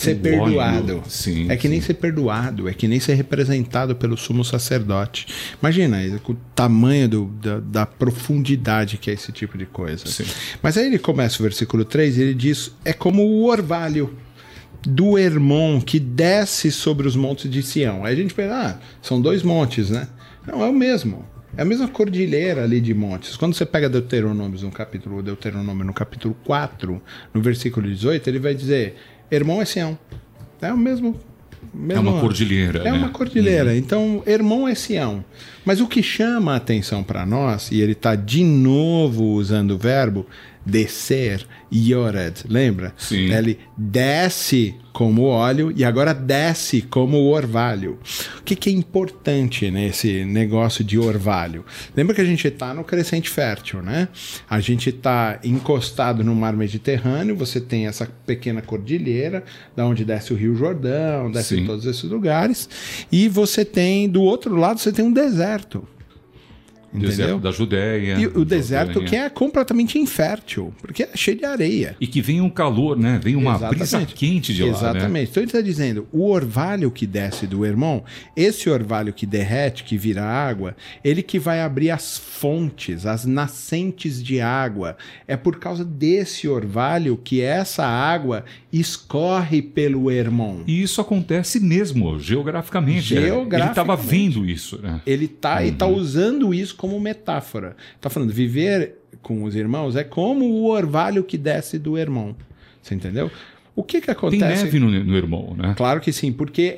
ser perdoado.
Óleo. Sim,
é que nem ser perdoado, é que nem ser representado pelo sumo sacerdote. Imagina o tamanho da profundidade que é esse tipo de coisa.
Sim.
Mas aí ele começa o versículo 3 e ele diz, é como o orvalho do Hermon que desce sobre os montes de Sião. Aí a gente pensa, são 2 montes, né? Não, é o mesmo. É a mesma cordilheira ali de montes. Quando você pega Deuteronômio no capítulo 4, no versículo 18, ele vai dizer, Hermon é Sião. É o mesmo.
É uma cordilheira.
É, né? Uma cordilheira. Então, Hermon é Sião. Mas o que chama a atenção para nós, e ele está de novo usando o verbo descer, yored, lembra?
Sim.
Ele desce como óleo e agora desce como orvalho. O que é importante nesse negócio de orvalho? Lembra que a gente está no crescente fértil, né? A gente está encostado no mar Mediterrâneo, você tem essa pequena cordilheira, da onde desce o Rio Jordão, desce em todos esses lugares, e você tem, do outro lado, você tem um deserto.
Deserto da Judéia.
E o deserto que é completamente infértil, porque é cheio de areia.
E que vem um calor, né? Vem uma brisa quente de lá.
Exatamente.
Né?
Então ele está dizendo, o orvalho que desce do Hermon, esse orvalho que derrete, que vira água, ele que vai abrir as fontes, as nascentes de água. É por causa desse orvalho que essa água escorre pelo Hermon.
E isso acontece mesmo, geograficamente. Ele estava vendo isso. Né?
Ele está e está usando isso como metáfora. Está falando, viver com os irmãos é como o orvalho que desce do Hermon. Você entendeu? O que acontece?
Tem neve no Hermon, né?
Claro que sim, porque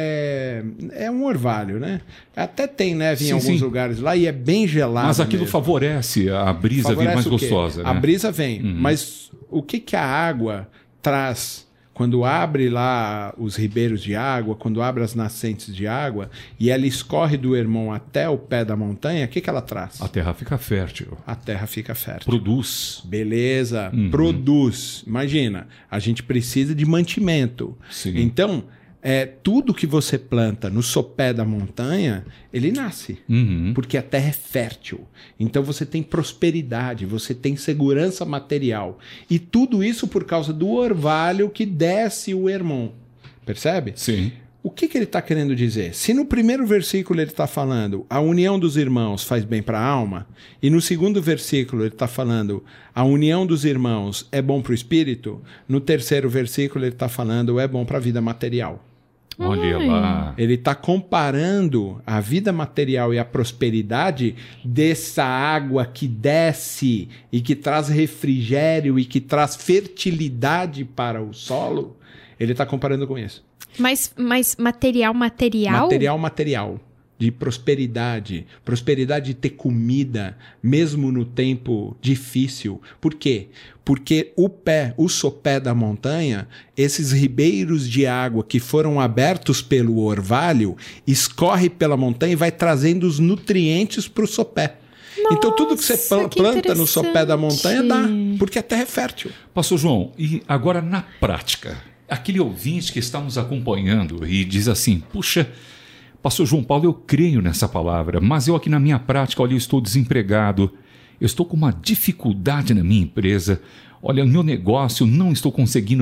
é um orvalho, né? Até tem neve em alguns lugares lá e é bem gelado.
Mas aquilo favorece a brisa vir mais gostosa. Né?
A brisa vem, mas o que a água traz quando abre lá os ribeiros de água, quando abre as nascentes de água e ela escorre do Hermon até o pé da montanha, o que ela traz?
A terra fica fértil.
A terra fica fértil.
Produz.
Beleza, produz. Imagina, a gente precisa de mantimento.
Sim.
Então, tudo que você planta no sopé da montanha, ele nasce. Porque a terra é fértil. Então você tem prosperidade, você tem segurança material. E tudo isso por causa do orvalho que desce o Hermon. Percebe?
Sim.
O que ele está querendo dizer? Se no primeiro versículo ele está falando a união dos irmãos faz bem para a alma, e no segundo versículo ele está falando a união dos irmãos é bom para o espírito, no terceiro versículo ele está falando é bom para a vida material.
Olha lá.
Ele está comparando a vida material e a prosperidade dessa água que desce e que traz refrigério e que traz fertilidade para o solo. Ele está comparando com isso.
Mas material?
Material. De prosperidade. Prosperidade de ter comida, mesmo no tempo difícil. Por quê? Porque o sopé da montanha, esses ribeiros de água que foram abertos pelo orvalho, escorre pela montanha e vai trazendo os nutrientes para o sopé.
Nossa,
então tudo que você planta no sopé da montanha dá, porque a terra é fértil.
Pastor João, e agora na prática, aquele ouvinte que está nos acompanhando e diz assim, puxa, Pastor João Paulo, eu creio nessa palavra, mas eu aqui na minha prática, olha, eu estou desempregado, eu estou com uma dificuldade na minha empresa, olha, no meu negócio não estou conseguindo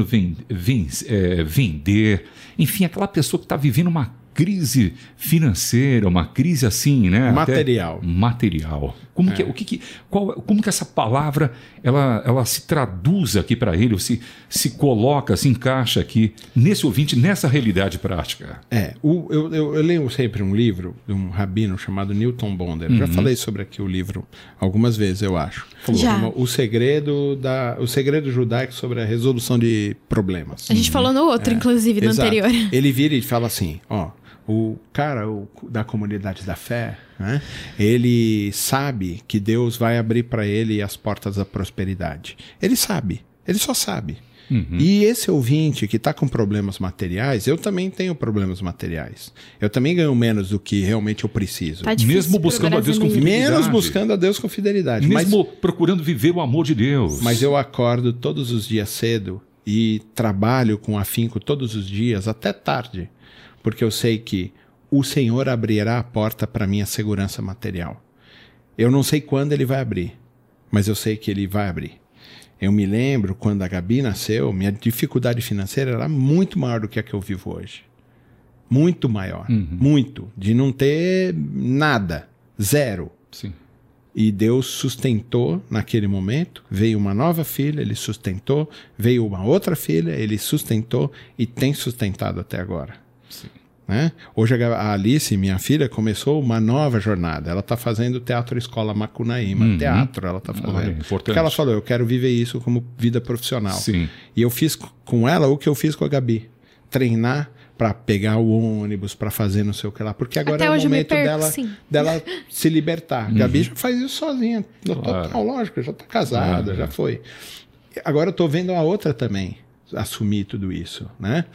vender, enfim, aquela pessoa que está vivendo uma crise financeira, uma crise assim, né?
Material.
Até material. Como que essa palavra ela se traduz aqui para ele, ou se coloca, se encaixa aqui nesse ouvinte, nessa realidade prática?
Eu leio sempre um livro de um rabino chamado Newton Bonder. Já falei sobre aqui o livro algumas vezes, eu acho.
Já.
O segredo judaico sobre a resolução de problemas.
A gente falou no outro, inclusive, no anterior.
Ele vira e fala assim, o cara da comunidade da fé, né, ele sabe que Deus vai abrir para ele as portas da prosperidade. Ele sabe, ele só sabe. E esse ouvinte que está com problemas materiais, eu também tenho problemas materiais. Eu também ganho menos do que realmente eu preciso.
Tá
mesmo buscando a Deus com fidelidade.
Menos buscando a Deus com fidelidade.
Mesmo procurando viver o amor de Deus.
Mas eu acordo todos os dias cedo e trabalho com afinco todos os dias, até tarde. Porque eu sei que o Senhor abrirá a porta para a minha segurança material. Eu não sei quando ele vai abrir, mas eu sei que ele vai abrir. Eu me lembro quando a Gabi nasceu, minha dificuldade financeira era muito maior do que a que eu vivo hoje. Muito maior. Muito. De não ter nada. Zero.
Sim.
E Deus sustentou naquele momento. Veio uma nova filha, ele sustentou. Veio uma outra filha, ele sustentou e tem sustentado até agora.
Sim.
Né? Hoje a Alice, minha filha, começou uma nova jornada. Ela está fazendo Teatro Escola Macunaíma. Teatro ela está fazendo. Porque ela falou, eu quero viver isso como vida profissional.
Sim.
E eu fiz com ela o que eu fiz com a Gabi. Treinar para pegar o ônibus, para fazer não sei o que lá. Porque agora
até
é o
hoje
momento
perco,
dela se libertar. Gabi já faz isso sozinha. Total, lógico, já está casada, já foi. Agora eu estou vendo a outra também assumir tudo isso. Né?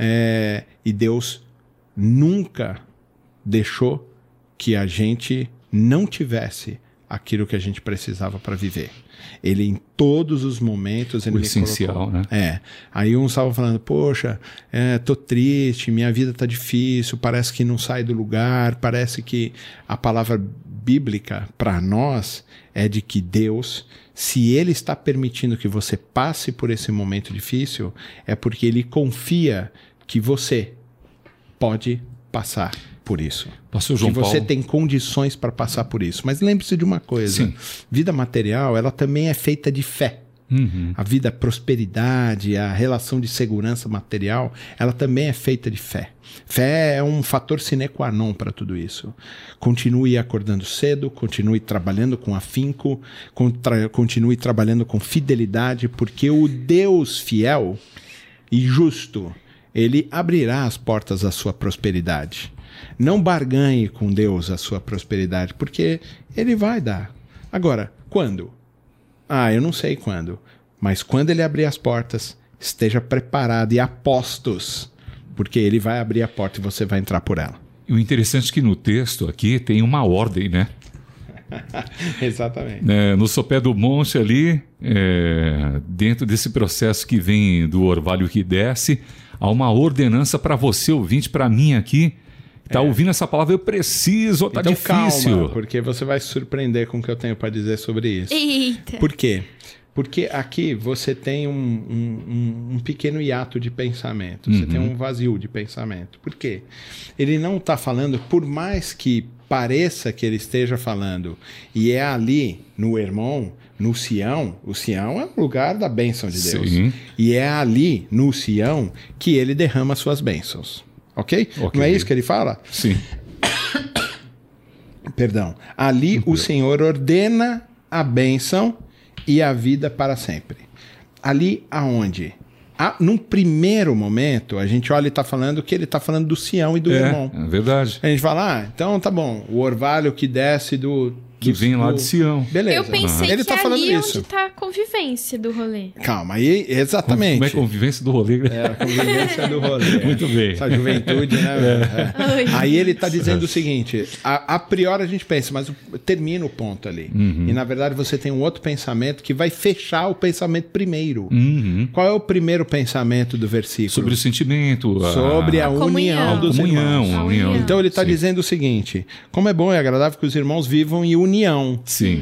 E Deus nunca deixou que a gente não tivesse aquilo que a gente precisava para viver. Ele, em todos os momentos, ele
o
me
essencial,
colocou.
né?
Aí uns estavam falando, poxa, tô triste, minha vida tá difícil, parece que não sai do lugar, parece que a palavra bíblica para nós é de que Deus, se Ele está permitindo que você passe por esse momento difícil, é porque Ele confia que você pode passar por isso.
Pastor João
que você
Paulo
tem condições para passar por isso. Mas lembre-se de uma coisa.
Sim.
Vida material, ela também é feita de fé. A vida, a prosperidade, a relação de segurança material, ela também é feita de fé. Fé é um fator sine qua non para tudo isso. Continue acordando cedo, continue trabalhando com afinco, continue trabalhando com fidelidade, porque o Deus fiel e justo, Ele abrirá as portas da sua prosperidade. Não barganhe com Deus a sua prosperidade, porque Ele vai dar. Agora, quando? Eu não sei quando. Mas quando Ele abrir as portas, esteja preparado e a postos, porque Ele vai abrir a porta e você vai entrar por ela.
E o interessante é que no texto aqui tem uma ordem, né?
Exatamente.
No sopé do monte ali, dentro desse processo que vem do orvalho que desce, há uma ordenança para você, ouvinte, para mim aqui, que está ouvindo essa palavra, eu preciso, tá
então,
difícil.
Calma, porque você vai se surpreender com o que eu tenho para dizer sobre isso.
Eita!
Por quê? Porque aqui você tem um pequeno hiato de pensamento, você tem um vazio de pensamento. Por quê? Ele não está falando, por mais que pareça que ele esteja falando, e é ali no Hermon, no Sião, o Sião é o lugar da bênção de Deus.
Sim.
E é ali no Sião que ele derrama suas bênçãos. Ok? Não é isso que ele fala?
Sim.
Perdão. Ali o Senhor ordena a bênção e a vida para sempre. Ali aonde? Num primeiro momento, a gente olha e está falando que ele está falando do Sião e do Hermon.
É verdade.
A gente fala, então tá bom, o orvalho que desce
que vem lá de Sião.
Beleza.
Eu pensei
ele
que
tá falando
ali é
isso.
onde está a convivência do rolê.
Calma, aí, exatamente.
Como é a convivência do rolê?
A convivência do rolê.
Muito bem.
Essa juventude, né? Aí ele está dizendo o seguinte, a priori a gente pensa, mas termina o ponto ali. E na verdade você tem um outro pensamento que vai fechar o pensamento primeiro. Qual é o primeiro pensamento do versículo?
Sobre o sentimento.
Sobre a união dos irmãos.
A união.
Então ele está dizendo o seguinte, como é bom e agradável que os irmãos vivam em união.
Sim.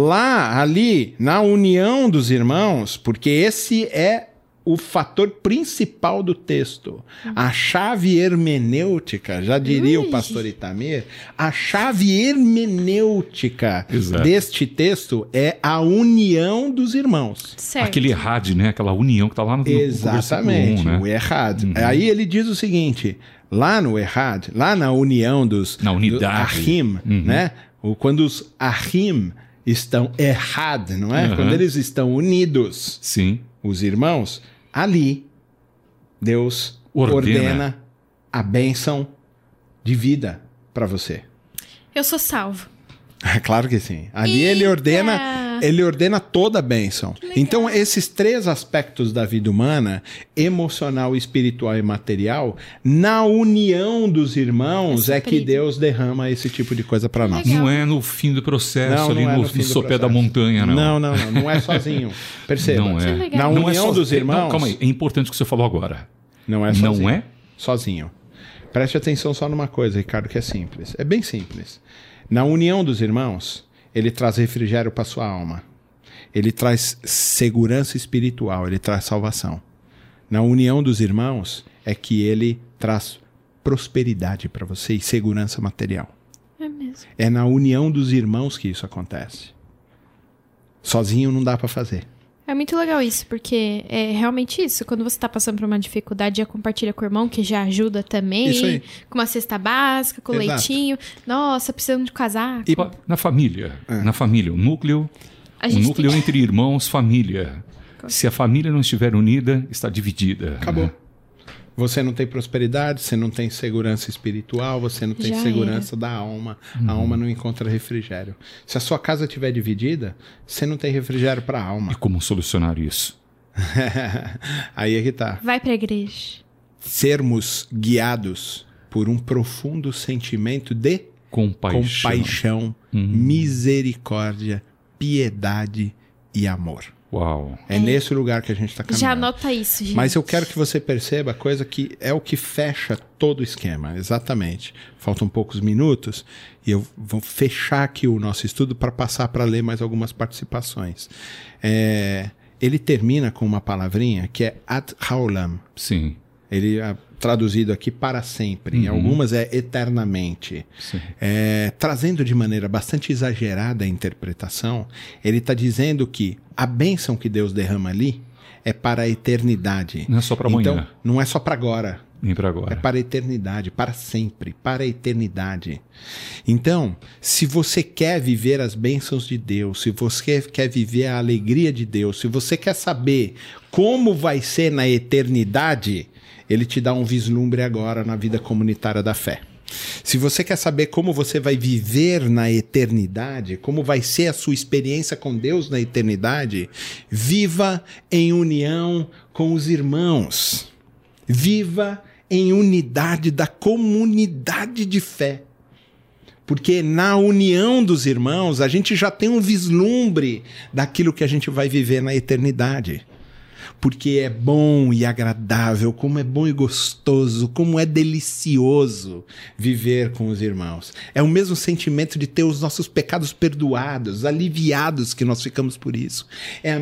Ali, na união dos irmãos, porque esse é o fator principal do texto. A chave hermenêutica, já diria o pastor Itamir, a chave hermenêutica deste texto é a união dos irmãos.
Certo.
Aquele errad, né? Aquela união que está lá no
Exatamente,
1, né?
o errad. Aí ele diz o seguinte, lá no errad, lá na união
na unidade.
do Ahim, né? Quando os Ahim estão errad, não é? Quando eles estão unidos,
sim,
os irmãos, ali Deus ordena a bênção de vida para você.
Eu sou salvo.
Claro que sim. Ali ele ordena toda a bênção. Então, esses três aspectos da vida humana, emocional, espiritual e material, na união dos irmãos é que Deus derrama esse tipo de coisa para nós.
Não é no fim do processo, ali no sopé da montanha, não.
Não é sozinho. Perceba.
Não é.
Na união dos irmãos...
Não, calma aí, é importante o que você falou agora.
Não é sozinho.
Não é?
Sozinho. Preste atenção só numa coisa, Ricardo, que é simples. É bem simples. Na união dos irmãos, ele traz refrigério para sua alma. ele traz segurança espiritual, ele traz salvação. Na união dos irmãos é que ele traz prosperidade para você e segurança material.
É mesmo.
É na união dos irmãos que isso acontece. Sozinho não dá para fazer.
É muito legal isso, porque é realmente isso. Quando você tá passando por uma dificuldade, já compartilha com o irmão, que já ajuda também.
Isso aí.
Com uma cesta básica, com
Exato.
leitinho. Nossa, precisando de casaco.
E na família, o núcleo entre irmãos, família. Se a família não estiver unida, está dividida.
Acabou.
Né?
Você não tem prosperidade, você não tem segurança espiritual, você não tem
Já
segurança da alma. A alma não encontra refrigério. Se a sua casa estiver dividida, você não tem refrigério para a
E
alma.
como solucionar isso?
Aí é que tá.
Vai pra igreja.
Sermos guiados por um profundo sentimento de compaixão, misericórdia, piedade e amor.
Uau.
É nesse lugar que a gente está caminhando.
Já anota isso, gente.
Mas eu quero que você perceba a coisa que é o que fecha todo o esquema, exatamente. Faltam poucos minutos e eu vou fechar aqui o nosso estudo para passar para ler mais algumas participações. Ele termina com uma palavrinha que é ad haolam.
Sim.
Ele é traduzido aqui para sempre. Em algumas é eternamente. Trazendo de maneira bastante exagerada a interpretação, ele está dizendo que a bênção que Deus derrama ali é para a eternidade.
Não é só para amanhã.
Então, não é só para agora.
Nem para agora.
É para a eternidade, para sempre, para a eternidade. Então, se você quer viver as bênçãos de Deus, se você quer viver a alegria de Deus, se você quer saber como vai ser na eternidade, ele te dá um vislumbre agora na vida comunitária da fé. Se você quer saber como você vai viver na eternidade, como vai ser a sua experiência com Deus na eternidade, viva em união com os irmãos. Viva em unidade da comunidade de fé. Porque na união dos irmãos, a gente já tem um vislumbre daquilo que a gente vai viver na eternidade. Porque é bom e agradável, como é bom e gostoso, como é delicioso viver com os irmãos. É o mesmo sentimento de ter os nossos pecados perdoados, aliviados que nós ficamos por isso. É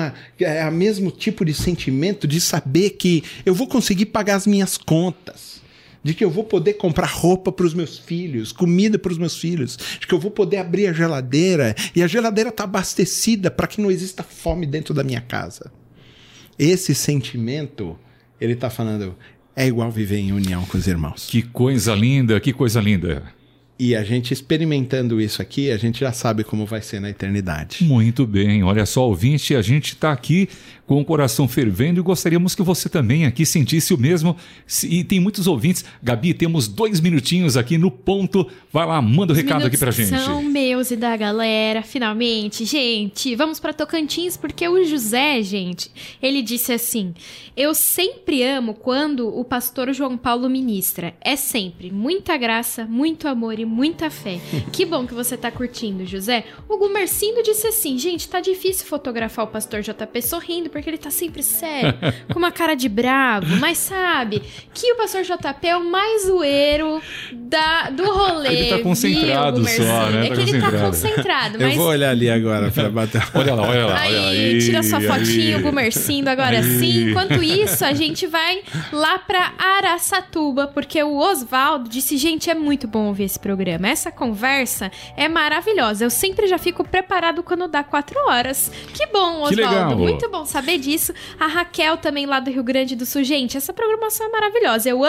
o mesmo tipo de sentimento de saber que eu vou conseguir pagar as minhas contas. De que eu vou poder comprar roupa para os meus filhos, comida para os meus filhos, de que eu vou poder abrir a geladeira e a geladeira está abastecida para que não exista fome dentro da minha casa. Esse sentimento, ele está falando, é igual viver em união com os irmãos.
Que coisa linda, que coisa linda.
E a gente experimentando isso aqui, a gente já sabe como vai ser na eternidade.
Muito bem, olha só, ouvinte, a gente está aqui com o coração fervendo e gostaríamos que você também aqui sentisse o mesmo. E tem muitos ouvintes. Gabi, temos 2 minutinhos aqui no ponto. Vai lá, manda o recado aqui pra gente.
São meus e da galera, finalmente. Gente, vamos pra Tocantins, porque o José, gente, ele disse assim: eu sempre amo quando o pastor João Paulo ministra. É sempre muita graça, muito amor e muita fé. Que bom que você tá curtindo, José. O Gumercindo disse assim: gente, tá difícil fotografar o pastor JP sorrindo, porque ele tá sempre sério, com uma cara de bravo. Mas sabe que o pastor JP é o mais zoeiro do rolê.
Ele tá concentrado,
viu,
só, né?
É que ele tá concentrado. Mas...
Eu vou olhar ali agora para bater.
Olha lá.
Aí, tira sua fotinho, Gumercindo, agora sim. Enquanto isso, a gente vai lá pra Araçatuba, porque o Oswaldo disse: gente, é muito bom ouvir esse programa. Essa conversa é maravilhosa. Eu sempre já fico preparado quando dá 4 horas. Que bom,
Que legal.
Oswaldo. Muito bom saber disso. A Raquel também lá do Rio Grande do Sul. Gente, essa programação é maravilhosa. Eu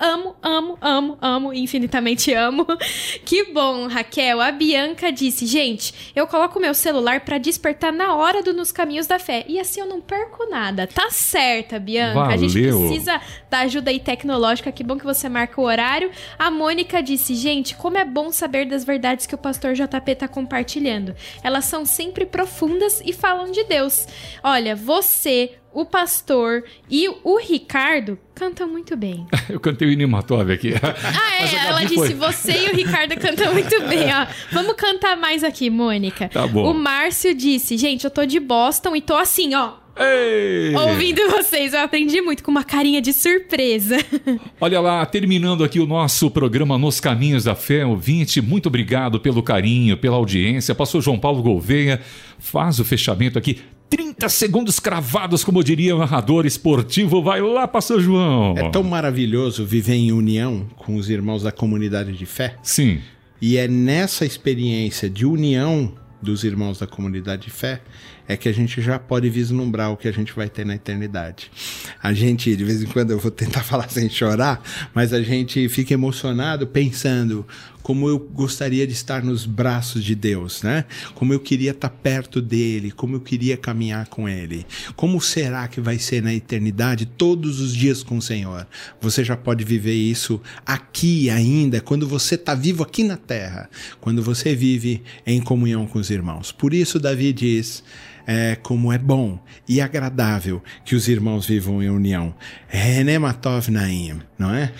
amo, infinitamente amo. Que bom, Raquel. A Bianca disse: gente, eu coloco meu celular pra despertar na hora do Nos Caminhos da Fé. E assim eu não perco nada. Tá certa, Bianca.
Valeu.
A gente precisa da ajuda aí tecnológica. Que bom que você marca o horário. A Mônica disse: gente, como é bom saber das verdades que o pastor JP tá compartilhando. Elas são sempre profundas e falam de Deus. Olha, você, o pastor e o Ricardo cantam muito bem.
Eu cantei o Hino Matov aqui.
Ela disse: você e o Ricardo cantam muito bem, ó. Vamos cantar mais aqui, Mônica.
Tá bom.
O Márcio disse: gente, eu tô de Boston e tô assim, ó.
Ei!
Ouvindo vocês, eu aprendi muito com uma carinha de surpresa.
Olha lá, terminando aqui o nosso programa Nos Caminhos da Fé, ouvinte, muito obrigado pelo carinho, pela audiência. Pastor João Paulo Gouveia faz o fechamento aqui. 30 segundos cravados, como diria o narrador esportivo. Vai lá, pastor João.
É tão maravilhoso viver em união com os irmãos da comunidade de fé.
Sim.
E é nessa experiência de união dos irmãos da comunidade de fé é que a gente já pode vislumbrar o que a gente vai ter na eternidade. A gente, de vez em quando, eu vou tentar falar sem chorar, mas a gente fica emocionado pensando como eu gostaria de estar nos braços de Deus, né? Como eu queria estar perto dele, como eu queria caminhar com ele. Como será que vai ser na eternidade todos os dias com o Senhor? Você já pode viver isso aqui ainda, quando você está vivo aqui na terra, quando você vive em comunhão com os irmãos. Por isso Davi diz... como é bom e agradável que os irmãos vivam em união. Renematov Naim, não é?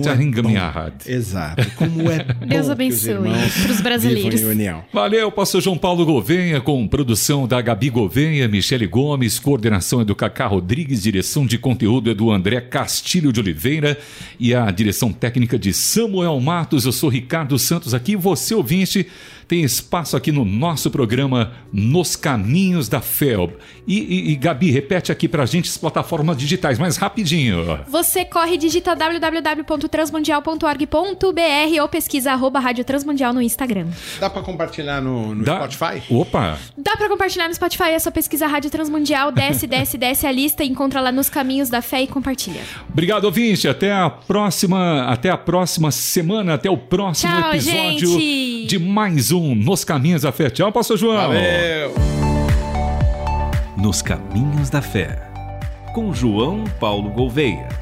Exato. Como é bom
Deus abençoe para os brasileiros.
Vivam em união.
Valeu, pastor João Paulo Gouveia, com produção da Gabi Gouveia, Michele Gomes, coordenação é do Cacá Rodrigues, direção de conteúdo é do André Castilho de Oliveira e a direção técnica de Samuel Matos. Eu sou Ricardo Santos aqui, você ouvinte tem espaço aqui no nosso programa Nos Caminhos da Fé. E Gabi, repete aqui pra gente as plataformas digitais, mais rapidinho.
Você corre e digita www.transmundial.org.br ou pesquisa @Rádio Transmundial no Instagram.
Dá pra compartilhar no Spotify?
Opa!
Dá pra compartilhar no Spotify, é só pesquisar Rádio Transmundial, desce a lista, encontra lá Nos Caminhos da Fé e compartilha.
Obrigado, ouvinte. Até a próxima semana, até o próximo episódio
gente.
De mais um Nos Caminhos da Fé. Tchau, pastor João.
Valeu!
Nos Caminhos da Fé, com João Paulo Gouveia.